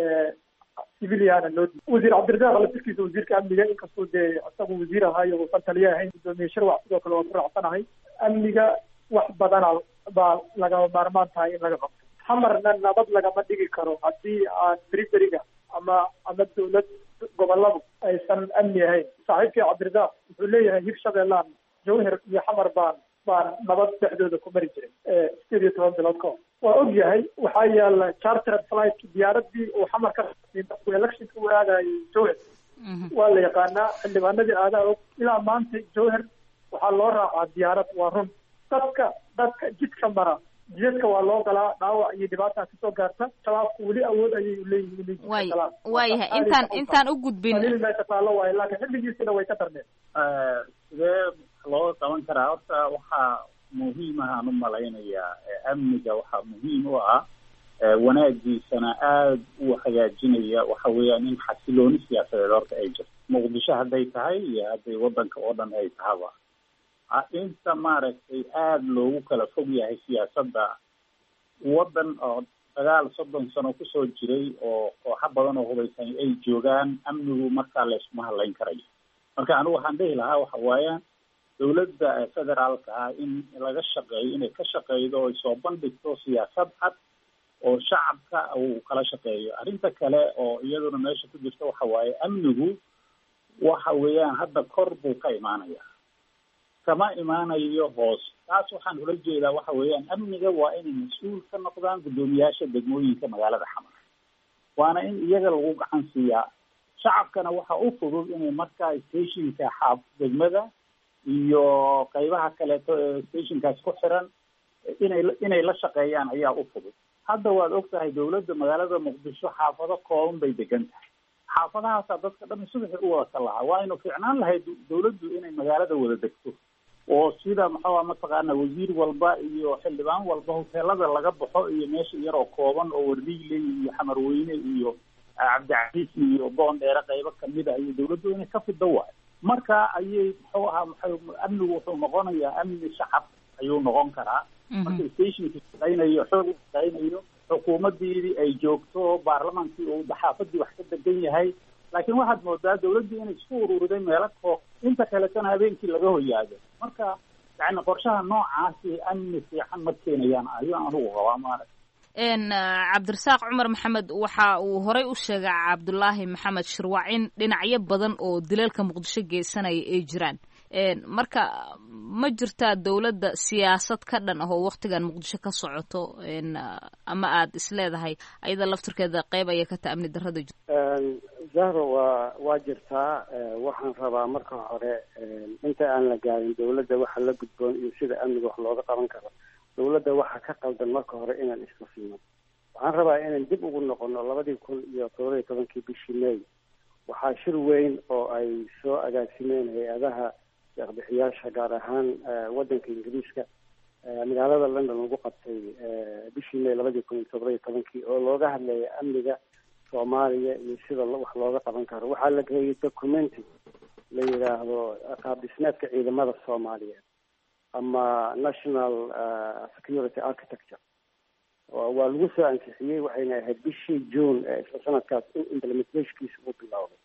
civilian loo diiday. wasiir Cabdirasaaq laftirkiisa wasiirka amniga inkastoo dee isagu wasiir ahaayo uusan taliye ahayn, gudoomiye shirwac sidoo kale waa ku raacsanahay. amniga wax badana baa lagama maarmaan tahay in laga qabto. xamarna nabad lagama dhigi karo haddii aan beriberiga ama ama dawlad goboladu aysan amni ahayn. saaxiibkii Cabdirasaaq wuxuu leeyahay Hirshabeellaan jowhar iyo xamar baan baan nabad dhexdooda ku mari jiray sideed iyo toban bilood ka hor. waa og yahay waxaa yaala chartered flight diyaaradii uu xamar ka electionka u aadayay jowhar waa la yaqaanaa. xildhibaanadii aadaa og ilaa maanta jowhar waxaa loo raacaa diyaarad. waa run dadka dadka jidka mara jidka waa loo galaa, dhaawac iyo dhibaata kasoo gaarta. shabaabku weli awood ayay leeyihiin. waayahay intaan intaan u gudbin meesha taalo waayo, laakiin xilligiisina way ka darneen. sidee loo qaban karaa? horta waxaa muhiim ah aan u malaynayaa amniga waxaa muhiim u ah wanaagiisana aada u hagaajinaya waxa weeyaan in xasilooni siyaasadeed horta ay jirto. muqdisho hadday tahay iyo hadday wadanka oo dhan ay tahaba, inta maaragtay aada loogu kala fog yahay siyaasadda wadan oo dagaal soddon sano kusoo jiray oo kooxo badan oo hubaysan ay joogaan, amnigu markaa layskuma hadlayn karayo. marka anigu waxaan dhihi lahaa waxa waayaan dawladda federaalka ah in laga shaqeeyo inay ka shaqeydo oy soo bandhigto siyaasad cad oo shacabka uu kala shaqeeyo. arrinta kale oo iyaduna meesha ku jirta waxa waaye amnigu waxa weeyaan hadda kor buu ka imaanaya, kama imaanayo hoos. taas waxaan ula jeedaa waxa weeyaan amniga waa inay mas-uul ka noqdaan guddoomiyaasha degmooyinka magaalada xamar, waana in iyaga lagu gacan siiyaa. shacabkana waxa u fudud inay markaa stationka xaaf degmada iyo qaybaha kaleeto ee stationkaas ku xiran inay inay la shaqeeyaan ayaa u fudud. hadda waad og tahay dawladda magaalada muqdisho xaafado kooban bay degan tahay. xaafadahaasa dadka dhan subaxi u wada kalahaa waa inu fiicnaan lahayd dawladdu inay magaalada wada degto oo sida maxaa mataqaana wasiir walba iyo xildhibaan walba hoteelada laga baxo iyo meesha yaroo kooban oo Wardiile iyo Xamarweyne iyo Cabdicasiis iyo Boondheere qaybo kamid ah iyo dawladdu inay ka fido waay marka ayay muxuu ahaa muxuu amnigu wuxuu noqonayaa amni shacab ayuu noqon karaa marka stationki shaqaynayo xoog shaqaynayo xukuumadii ay joogto baarlamaankii uu daxaafadii wax ka degan yahay laakiin waxaad moodaa dawladdu inay isku ururiday meelo koo inta kale tan habeenkii laga hoyaado marka yani qorshaha noocaasi amni fiican ma keenayaan ayaan anugu qabaa maarag n cabdirasaaq cumar maxamed waxa uu horey u sheegay cabdulaahi maxamed shirwac in dhinacyo badan oo dilalka muqdisho geysanaya ay jiraan marka ma jirtaa dawladda siyaasad ka dhan ah oo waqtigan muqdisho ka socoto ama aad isleedahay ayada laftirkeeda qayb aya ka ta amni darrada zahro waa waa jirtaa waxaan rabaa marka hore inta aan la gaarin dawladda waxa la gudboon iyo sida amniga wax looga qaban karo dawladda waxa ka qaldan marka hore inaan isku fiino waxaan rabaa inaan dib ugu noqono labadii kun iyo todoba iyo tobankii bishii May waxaa shir weyn oo ay soo agaasimeen hay-adaha deeq-bixiyaasha gaar ahaan waddanka Ingiriiska magaalada London lagu qabtay bishii May labadii kun iyo todoba iyo tobankii oo looga hadlayay amniga Soomaaliya iyo sida wax looga qaban karo waxaa la geeyay documenti la yiraahdo qaab dhismeedka ciidamada Soomaaliyeed ama national security architecture waa lagu soo ansixiyey waxayna ahayd bishii June isla sanadkaas in implementationkiisa uu bilowday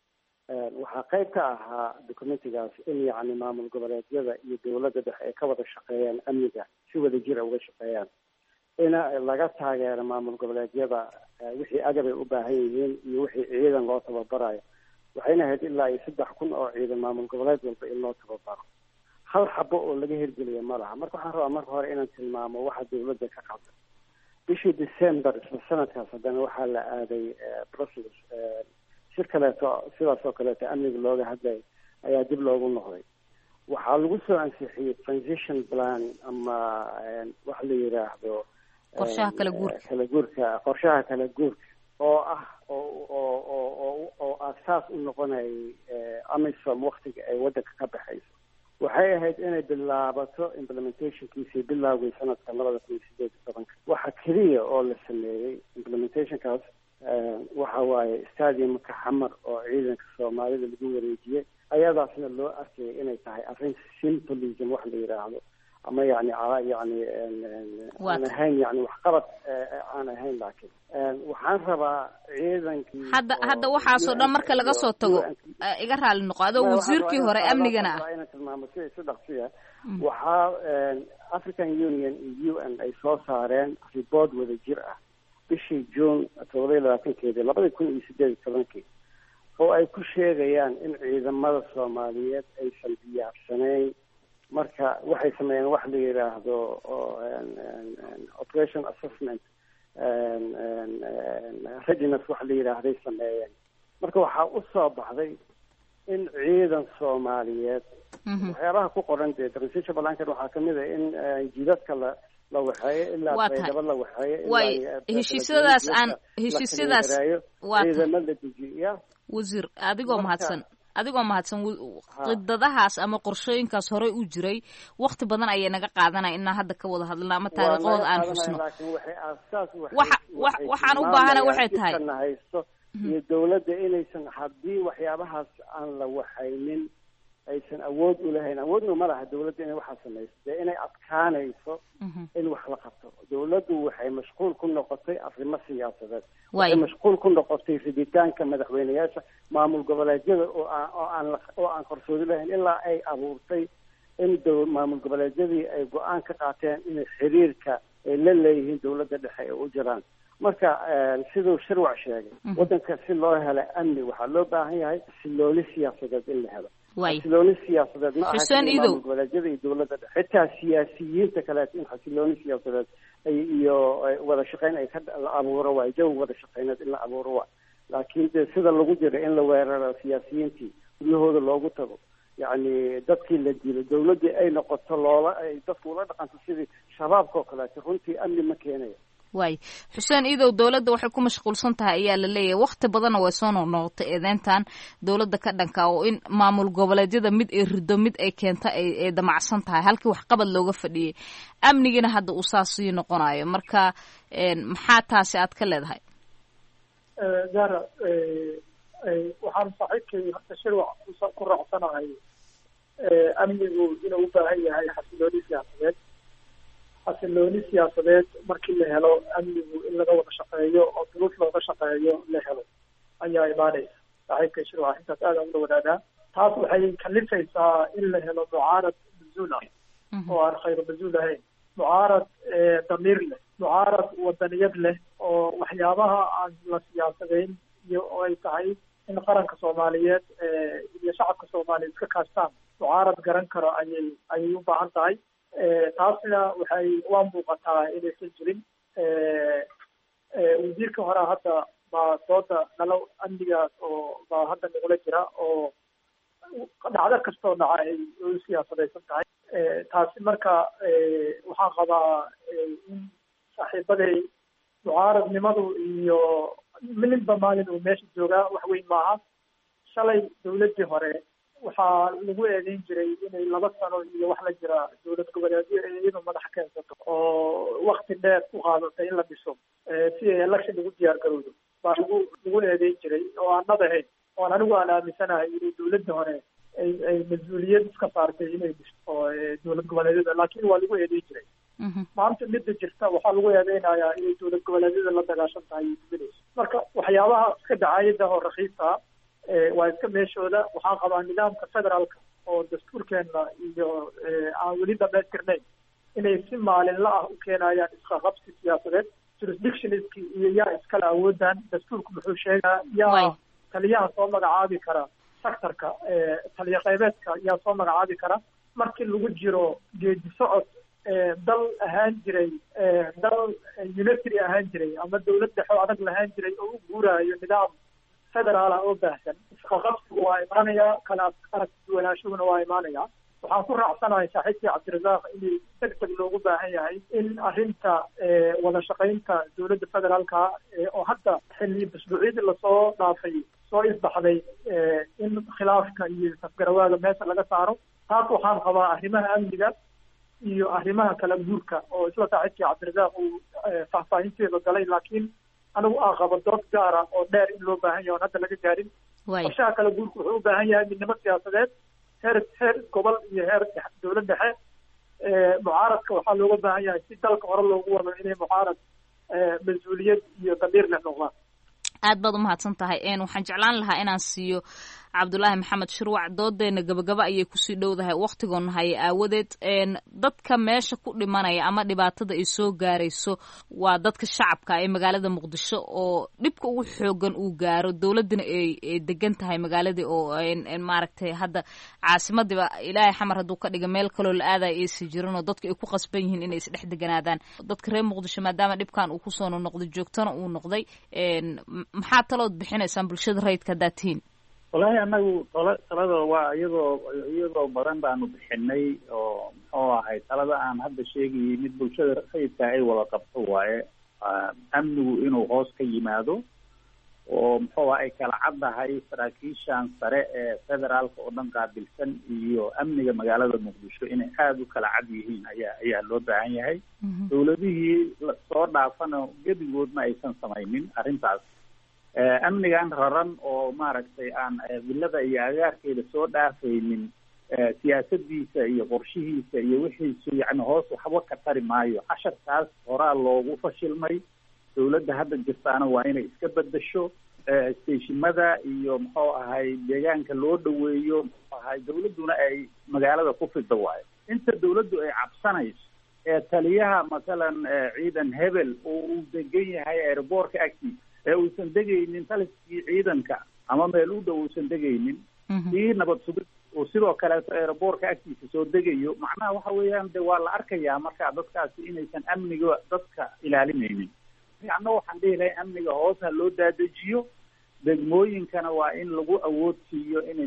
waxaa qayb ka ahaa documentigaas in yacni maamul goboleedyada iyo dawladda dhexe ay ka wada shaqeeyaan amniga si wada jir uga shaqeeyaan in laga taageero maamul goboleedyada wixii agab ay u baahan yihiin iyo wixii ciidan loo tababarayo waxayna ahayd ilaa iyo saddex kun oo ciidan maamul goboleed walba in loo tababaro hal xabo oo laga hirgeliya ma laha marka waxaan rabaa marka hore inaan tilmaamo waxa dawladda ka qaldan bishii December isla sanadkaas haddana waxaa la aaday Brussels shir kaleeto sidaas oo kaleeto amniga looga hadlay ayaa dib loogu noqday waxaa lagu soo ansixiyey transition plan ama waxa la yiraahdo qorshaha kala guurka kala guurka qorshaha kala guurka oo ah oo oo oo oo asaas u noqonay amisom waqtiga ay waddanka ka baxayso waxay ahayd inay bilaabato implementationkiisii bilowgay sanadka labada kun iyo sideed iyo tobanka waxa keliya oo la sameeyey implementationkaas waxa waaye stadiumka xamar oo ciidanka Soomaalida lagu wareejiyey ayadaasna loo arkay inay tahay arrin symbolism wax la yiraahdo ama yani yani aan ahayn yani wax qabad aan ahayn laakiin waxaan rabaa ciidankii hadda hadda waxaasoo dhan marka laga soo tago iga raali noqo adoo wasiirkii hore amnigana ah inaan tilmaamo si sadaqsiya waxaa African Union iyo U N ay soo saareen report wada jir ah bishii June todoba iyo labaatankeedii labada kun iyo sideed iyo tobankii oo ay ku sheegayaan in ciidamada Soomaaliyeed aysan diyaarsanayn marka waxay sameeyeen wax la yiraahdo operation assessment readiness wax la yiraahdo sameeyeen marka waxaa u soo baxday in ciidan Soomaaliyeed waxyaabaha ku qoran dee transition balankan waxaa kamid ah in jidadka la la waxeeyo ilaa baydhabo la waxeeyo ilaa heshiisyadaas aan heshiisyadaas waa ciidamada dejiya wasiir adigoo mahadsan adigoo mahadsan qidadahaas ama qorshooyinkaas horey u jiray waqti badan ayay naga qaadanaya inaan hadda ka wada hadlno ama taariikhooda aan xusno waxaan u baahana waxay tahay iyo dawladda inaysan haddii waxyaabahaas aan la waxaynin aysan awood u lahayn awoodna ma laha dawladda inay waxaa samayso dee inay adkaanayso in wax la qabto dawladdu waxay mashquul ku noqotay arrimo siyaasadeed waxay mashquul ku noqotay riditaanka madaxweyneyaasha maamul goboleedyada oo aan oo aan oo aan qarsoodi lahayn ilaa ay abuurtay in maamul goboleedyadii ay go-aan ka qaateen inay xiriirka ay la leeyihiin dawladda dhexe ay u jiraan marka siduu shirwac sheegay waddanka si loo helo amni waxaa loo baahan yahay xasilooni siyaasadeed in la helo xasilooni siyaasadeed ma aha maamul goboleedyada iyo dawladda dhexe xitaa siyaasiyiinta kaleeto in xasilooni siyaasadeed iyo wada shaqeyn ay ka la abuuro waayo jawi wada shaqeyneed in la abuuro waayo laakiin de sida lagu jiro in la weeraro siyaasiyiintii guryahooda loogu tago yacni dadkii la dilo dawladdii ay noqoto loola ay dadku ula dhaqanto sidii shabaabka oo kaleeto runtii amni ma keenayo waay xuseen iidow dowladda waxay ku mashquulsan tahay ayaa la leeyahay waqti badanna way soo noqnoqotay eedeyntan dowladda ka dhanka oo in maamul goboleedyada mid ay rido mid ay keenta ay damacsan tahay halkii waxqabad looga fadhiyey amnigiina hadda uu saas sii noqonayo marka maxaa taasi aad ka leedahay zara waxaan saaxiibkay horta shirwac ku raacsanahay amnigu inuu u baahan yahay xasilooni siyaasadeed xasilooni siyaasadeed markii la helo amnigu in laga wada shaqeeyo oo duruuf looga shaqeeyo la helo ayaa imaanaysa saaxiibkay shirwac intaas aad aan ula wadaagaa taas waxay kalifaysaa in la helo mucaarad mazuul ah oo aan khayro mazuul ahayn mucaarad damiir leh mucaarad wadaniyad leh oo waxyaabaha aan la siyaasadayn iyo oo ay tahay in qaranka soomaaliyeed iyo shacabka soomaaliyeed iska kaashtaan mucaarad garan karo ayay ayay u baahan tahay taasna waxay waa muuqataa inaysan jirin wasiirka hore hadda baa dooda nalo amnigaas oo baa hadda nagula jira oo dhacdo kastoo dhaca ay u siyaasadaysan tahay taasi marka waxaan qabaa in saaxiibaday mucaaradnimadu iyo milinba maalin uu meesha joogaa wax weyn maaha shalay dawladdii hore waxaa lagu eedeyn jiray inay laba sano iyo wax la jira dowlad goboleedyo iyadoo madax keensato oo wakti dheer ku qaadatay in la dhiso si ay election ugu diyaar garowdo baa lagu lagu eedeyn jiray oo aan nab ahayn oon anigu aan aaminsanahay inay dawladda hore ay ay mas-uuliyad iska saartay inay dhisto oo dowlad goboleedyada laakiin waa lagu eedeyn jiray maanta midda jirta waxaa lagu eedeynayaa inay dowlad goboleedyada la dagaashan tahay iyo duminayso marka waxyaabaha iska dacaayada oo rakiisa waa iska meeshooda waxaan qabaa nidaamka federaalka oo dastuurkeena iyo aan weli dhamaystirnayn inay si maalinla ah u keenayaan isqaqabsi siyaasadeed jurisdictionski iyo yaa iskale awoodaan dastuurku muxuu sheegaa yaa taliyaha soo magacaabi kara sectorka taliya qeybeedka yaa soo magacaabi kara markii lagu jiro geedi socod dal ahaan jiray dal unitary ahaan jiray ama dawlad dhexe adag lahaan jiray oo u guuraayo nidaam federaal ah oo baahsan isqaqabsigu waa imaanaya kala aragtiduwanaashahuna waa imaanaya waxaan ku raacsanahay saaxiibkii cabdirasaaq in deg deg loogu baahan yahay in arrinta wada shaqaynta dowladda federaalka oo hadda xilli usbuucyadii lasoo dhaafay soo isbaxday in khilaafka iyo safgarawaaga meesha laga saaro taas waxaan qabaa arrimaha amniga iyo arrimaha kala guurka oo isla saaxiibkii cabdirasaaq uu faahfaahinteeda galay laakiin anigu aan qabo dood gaara oo dheer in loo baahan yahay oon hadda laga gaarin qorshaha kala guurka wuxuu u baahan yahay midnimo siyaasadeed heer heer gobol iyo heer dowlad dhexe mucaaradka waxaa looga baahan yahay si dalka hore loogu wado inay mucaarad mas-uuliyad iyo damiir leh noqdaan aad baad umahadsan tahay waxaan jeclaan lahaa inaan siiyo cabdulaahi maxamed shirwac doodeena gabagaba ayay kusii dhowdahay waktigoona haya aawadeed dadka meesha ku dhimanaya ama dhibaatada ay soo gaarayso waa dadka shacabka ee magaalada muqdisho oo dhibka ugu xoogan uu gaaro dowladina ay degan tahay magaaladii oo maaragtay hadda caasimadiiba ilaahay xamar hadduu ka dhiga meel kaloo la aadaya aysa jirin oo dadka ay ku qasban yihiin inay isdhex deganaadaan dadka reer muqdisho maadaama dhibkan uu kusoo noqday joogtana uu noqday maxaa talood bixinaysaan bulshada rayidka haddaad tihiin wallaahi anagu tala talada waa iyadoo iyadoo badan baanu bixinay oo muxuu ahay talada aan hadda sheegayay mid bulshada rayidka ay wada qabto waaye amnigu inuu hoos ka yimaado oo muxuu ay kala caddahay saraakiishan sare ee federaalka oo dhan qaabilsan iyo amniga magaalada muqdisho inay aada u kala cad yihiin ayaa ayaa loo baahan yahay dawladihii soo dhaafana gedigood ma aysan samaynin arrintaas amnigan raran oo maaragtay aan villada iyo agaarkeeda soo dhaafaynin siyaasadiisa iyo qorshihiisa iyo wixiisu yani hoos waxba ka tari maayo casharkaas horaa loogu fashilmay dawladda hadda jirtaana waa inay iska bedesho stashimada iyo muxuu ahay deegaanka loo dhaweeyo muxuu ahay dawladduna ay magaalada ku fida waayo inta dawladdu ay cabsanayso ee taliyaha masalan ciidan hebel oo uu degan yahay airboortka agtiisa ee uusan degaynin taliskii ciidanka ama meel u dhow uusan degaynin ii nabad sugid oo sidoo kaleeto airboortka agtiisa soo degayo macnaha waxa weeyaan de waa la arkayaa marka dadkaasi inaysan amniga dadka ilaalinaynin anna waxaan dhihi lahay amniga hoos ha loo daadejiyo degmooyinkana waa in lagu awood siiyo inay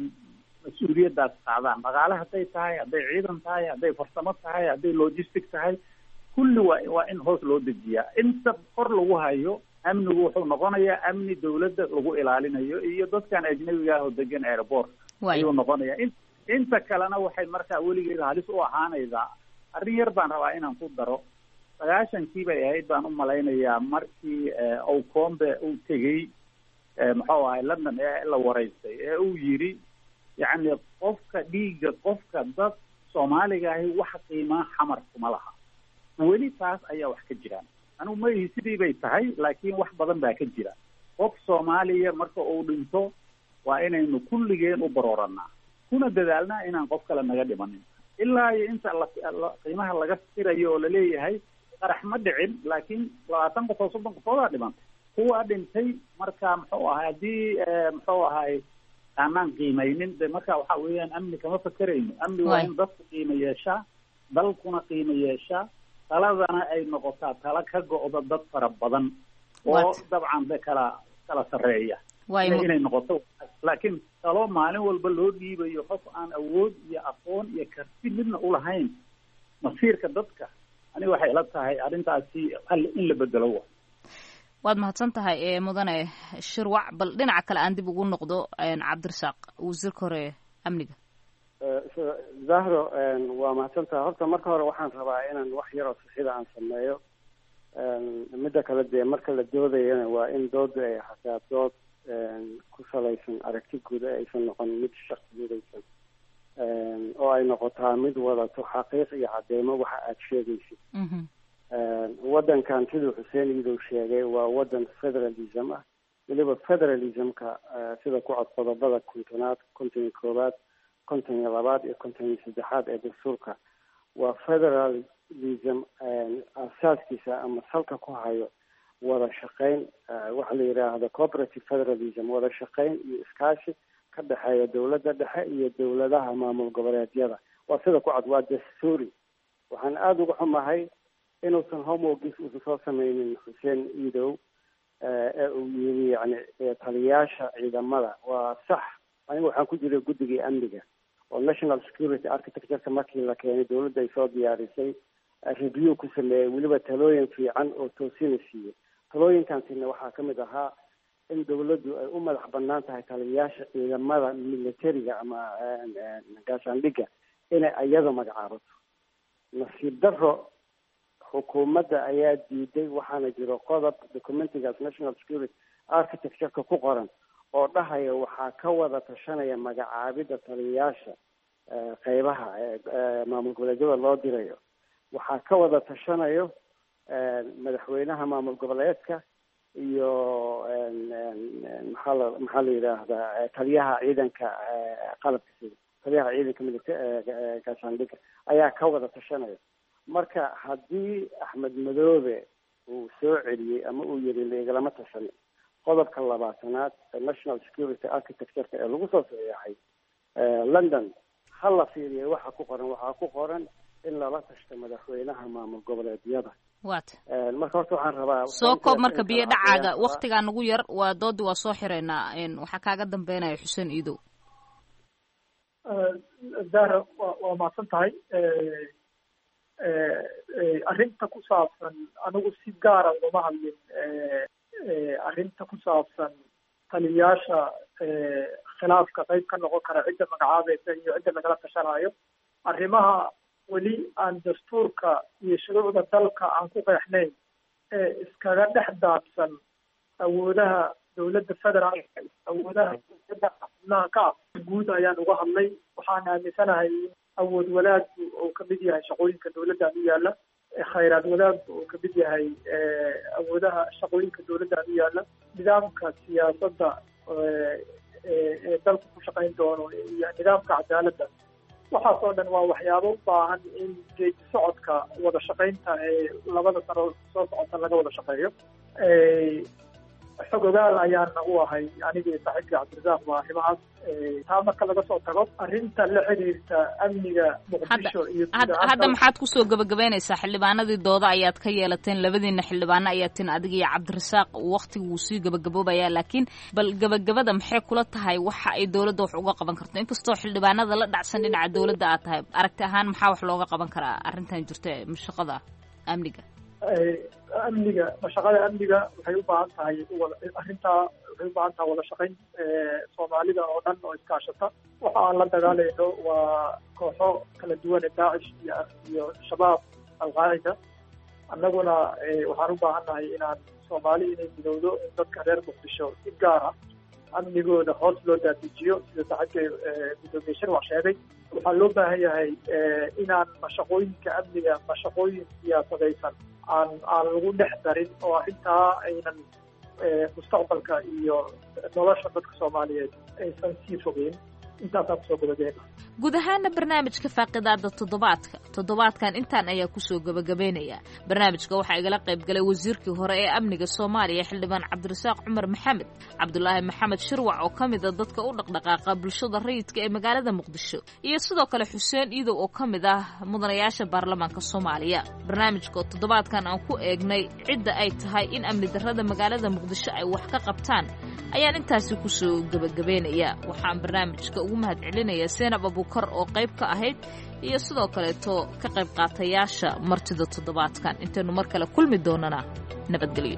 mas-uuliyaddaas qaadaan dhaqaale hadday tahay hadday ciidan tahay hadday farsamo tahay hadday logistic tahay kulli waa waa in hoos loo dejiyaa. inta kor lagu hayo amnigu wuxuu noqonayaa amni dawladda lagu ilaalinayo iyo dadkan ajnabiga ah oo degan airport ayuu noqonayaa. in inta kalena waxay markaa weligeed halis u ahaanaysaa. arrin yar baan rabaa inaan ku daro. sagaashankii bay ahayd baan u malaynayaa markii Okombe uu tegey muxuu ahay London ee la wareystay ee uu yiri yacni qofka dhiiga qofka dad Soomaaliga ahi wax qiimaa xamar kuma laha. weli taas ayaa wax ka jiraan. anigu ma ihi sidii bay tahay laakiin wax badan baa ka jira. qof Soomaaliya marka uu dhinto waa inaynu kulligeen u barooranaa kuna dadaalnaa inaan qof kale naga dhimanin ilaa iyo inta qiimaha laga firayo oo laleeyahay qarax ma dhicin laakiin labaatan qof oo soddon qofoodaa dhimantay. kuwa dhintay marka muxuu ahay haddii muxuu ahay aanaan qiimaynin de marka waxa weeyaan amni kama fakerayno. amni waa in dadku qiimo yeeshaa, dalkuna qiimo yeeshaa, taladana ay noqotaa tala ka go'da dad fara badan oo dabcan de kala kala sarreeya inay noqoto. laakiin talo maalin walba loo dhiibayo qof aan awood iyo aqoon iyo karti midna u lahayn masiirka dadka, aniga waxay ila tahay arrintaasi in la bedelo. waad mahadsan tahay ee mudane Shirwac. bal dhinaca kale aan dib ugu noqdo Cabdirasaaq, wasiirka hore amniga. Zahro waa mahadsan tahay. horta marka hore waxaan rabaa inaan wax yar oo saxida aan sameeyo. midda kale dee marka la doodayana waa in dooda ay hataa dood ku salaysan aragti guud aysan noqon mid shaqsiyeedaysan oo ay noqotaa mid wadato xaqiiq iyo cadeymo waxa aad sheegaysid. waddankan siduu Xuseen Iidow sheegay waa waddan federalism ah. weliba federalismka sida ku cod qodobada kontonaad konton iyo koowaad konton iyo labaad iyo konton iyo saddexaad ee dastuurka waa federalism asaaskiisa ama salka ku hayo wada shaqayn waxa la yidhaahdo cooperative federalism, wada shaqayn iyo iskaashi ka dhexeeya dawladda dhexe iyo dawladaha maamul goboleedyada. waa sida ku cod, waa dastuuri. waxaan aada uga xumahay inuusan homeworkiis uusan soo sameynin Xuseen Iidow ee uu yiri yani taliyaasha ciidamada. waa sax, aniga waxaan ku jiray guddigii amniga oo national security architecture markii la keenay dawladda ay soo diyaarisay review ku sameeyey, weliba talooyin fiican oo toosina siiyey. talooyinkaasina waxaa ka mid ahaa in dawladdu ay u madax banaan tahay taliyaasha ciidamada militariga ama gaashaandhigga inay iyada magacaabato. nasiib daro xukuumadda ayaa diiday, waxaana jiro qodob documentigaas national security architecture-ka ku qoran oo dhahaya waxaa ka wada tashanaya magacaabidda taliyayaasha qeybaha maamul goboleedyada loo dirayo. waxaa ka wada tashanayo madaxweynaha maamul goboleedka iyo maxaa la maxaa la yidhaahdaa taliyaha ciidanka qalabka sida taliyaha ciidanka midabka gaashaandhigga ayaa ka wada tashanaya. marka haddii Axmed Madoobe uu soo celiyey ama uu yiri leegalama tashan qodobka labaatanaad ee national security architecture ee lagu soo saxeexay London, hala fiiriyo waxa ku qoran waxa ku qoran in lala tashto madaxweynaha maamul goboleedyada. waat marka horta waxaan rabaa soo koob marka biyo dhacaaga waqtiga nagu yar waa doodi waa soo xireynaa waxa kaaga dambeynaya Xuseen Iidow. Zahra waa mahadsan tahay. arrinta ku saabsan anigu si gaara ugama hadlin arrinta ku saabsan taliyayaasha khilaafka qayb ka noqon kara cidda magacaabaysa iyo cidda lagala tashanayo. arrimaha weli aan dastuurka iyo shuruucda dalka aan ku qeexnayn ee iskaga dhex daadsan awoodaha dawladda federaalka, awoodaha dawladda xubnaha ka ah guud ayaan uga hadlay. waxaan aaminsanahay awood wadaagku uu ka mid yahay shaqooyinka dawladda u yaala, khayraad wadaagku uu ka mid yahay awoodaha shaqooyinka dawladda u yaala, nidaamka siyaasadda ee dalku ku shaqayn doono iyo nidaamka cadaaladda. waxaas oo dhan waa waxyaabo u baahan in geedi socodka wada shaqaynta ee labada sano soo socota laga wada shaqeeyo. xog ogaal ayaana u ahay anigii saaxiibkii Cabdirasaaq waa arrimahaas. taa marka laga soo tago arrinta la xiriirta amniga Muqdisho iyo hadda maxaad kusoo gabagabeynaysaa? xildhibaanadii dooda ayaad ka yeelateen, labadiina xildhibaano ayaa tin adiga iyo Cabdirasaaq. waqtigu wuu sii gabagaboobayaa, laakiin bal gabagabada maxay kula tahay waxa ay dawladda wax uga qaban karto? inkastoo xildhibaanada la dhacsan dhinaca dawladda aad tahay, aragti ahaan maxaa wax looga qaban karaa arrintan jirta mashaqada? amniga amniga mashaqada amniga waxay u baahan tahay arrintaa waxay u baahan tahay wada shaqayn soomaalida oo dhan oo iskaashata waxa aan la dagaalayno waa kooxo kala duwan daacish iyo iyo shabaab alqaacida annaguna waxaan u baahannahay inaan soomaali inay midowdo in dadka reer muqdisho si gaar ah amnigooda hoos loo daadijiyo sida saxibkay gudoomiye shirwac sheegay waxaa loo baahan yahay inaan mashaqooyinka amniga mashaqooyin siyaasadaysan aan aan lagu dhex darin oo arrintaa aynan mustaqbalka iyo nolosha dadka soomaaliyeed aysan sii fogeyn intaasaan kusoo gabagabeena guud ahaana barnaamijka faaqidaada toddobaadka toddobaadkan intaan ayaa kusoo gabagabeynaya barnaamijka waxaa igala qayb galay wasiirkii hore ee amniga soomaaliya xildhibaan cabdirasaaq cumar maxamed cabdulaahi maxamed shirwac oo ka mid a dadka u dhaqdhaqaaqa bulshada rayidka ee magaalada muqdisho iyo sidoo kale xuseen iidow oo ka mid ah mudanayaasha baarlamaanka soomaaliya barnaamijka oo toddobaadkan aan ku eegnay cidda ay tahay in amni darrada magaalada muqdisho ay wax ka qabtaan ayaan intaasi kusoo gabagabeynaya waxaan barnaamijka ugu mahad celinaya seenab abuukar oo qayb ka ahayd iyo sidoo kaleeto ka qayb qaatayaasha martida toddobaadkan intaynu mar kale kulmi doonana nabadgelyo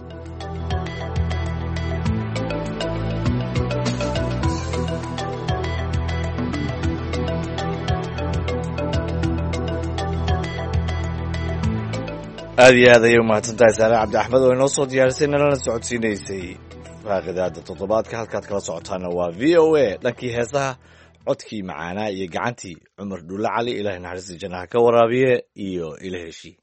aad iyo aad ayay umahadsantahay saare cabdi axmed oo inoo soo diyaarisay nalana socodsiinaysay faaqidaada toddobaadka halkaad kala socotaana waa v o a dhankii heesaha codkii macaanaa iyo gacantii cumar dhulle cali ilaahay naxariista jannaha ka waraabiye iyo ila heshii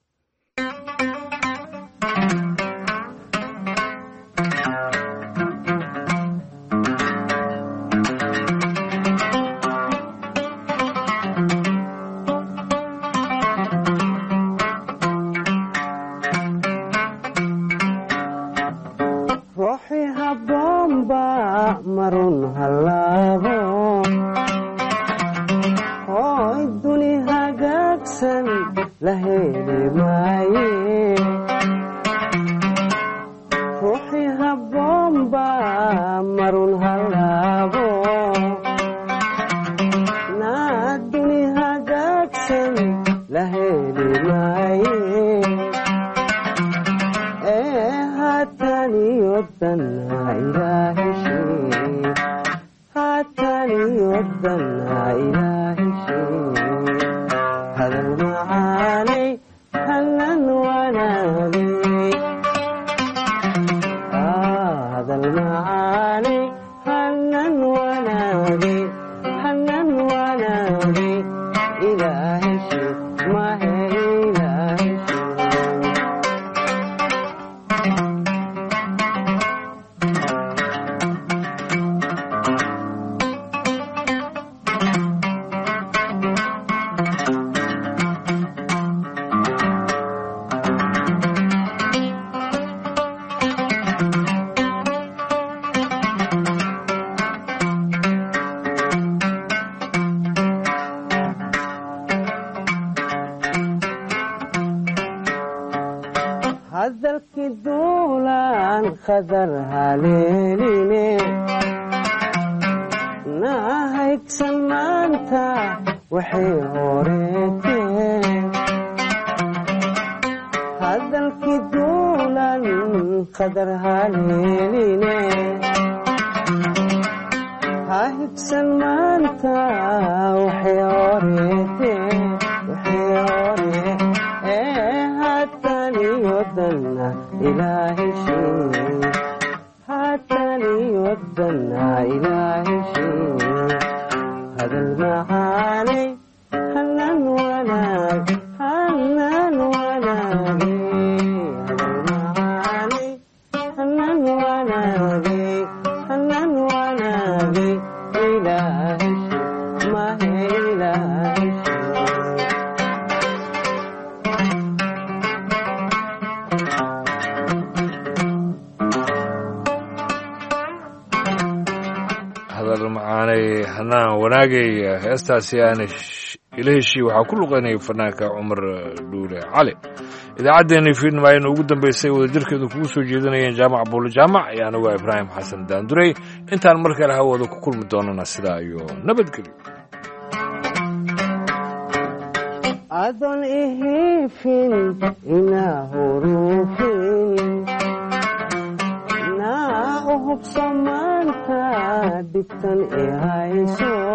heestaasi aana ila heshii waxaa ku luqaynayay fanaanka cumar dhuule cali idaacaddeenii fiidnimo ayaynu ugu dambaysay wadajirkeedu kugu soo jeedinayeen jaamac buulle jaamac iyo anigu waa ibraahim xasan daandurey intaan mar kale hawada ku kulmi doonana sidaa iyo nabadgelyo adon ihifin ina hurufin na uhubso maanta dhibtan ihayso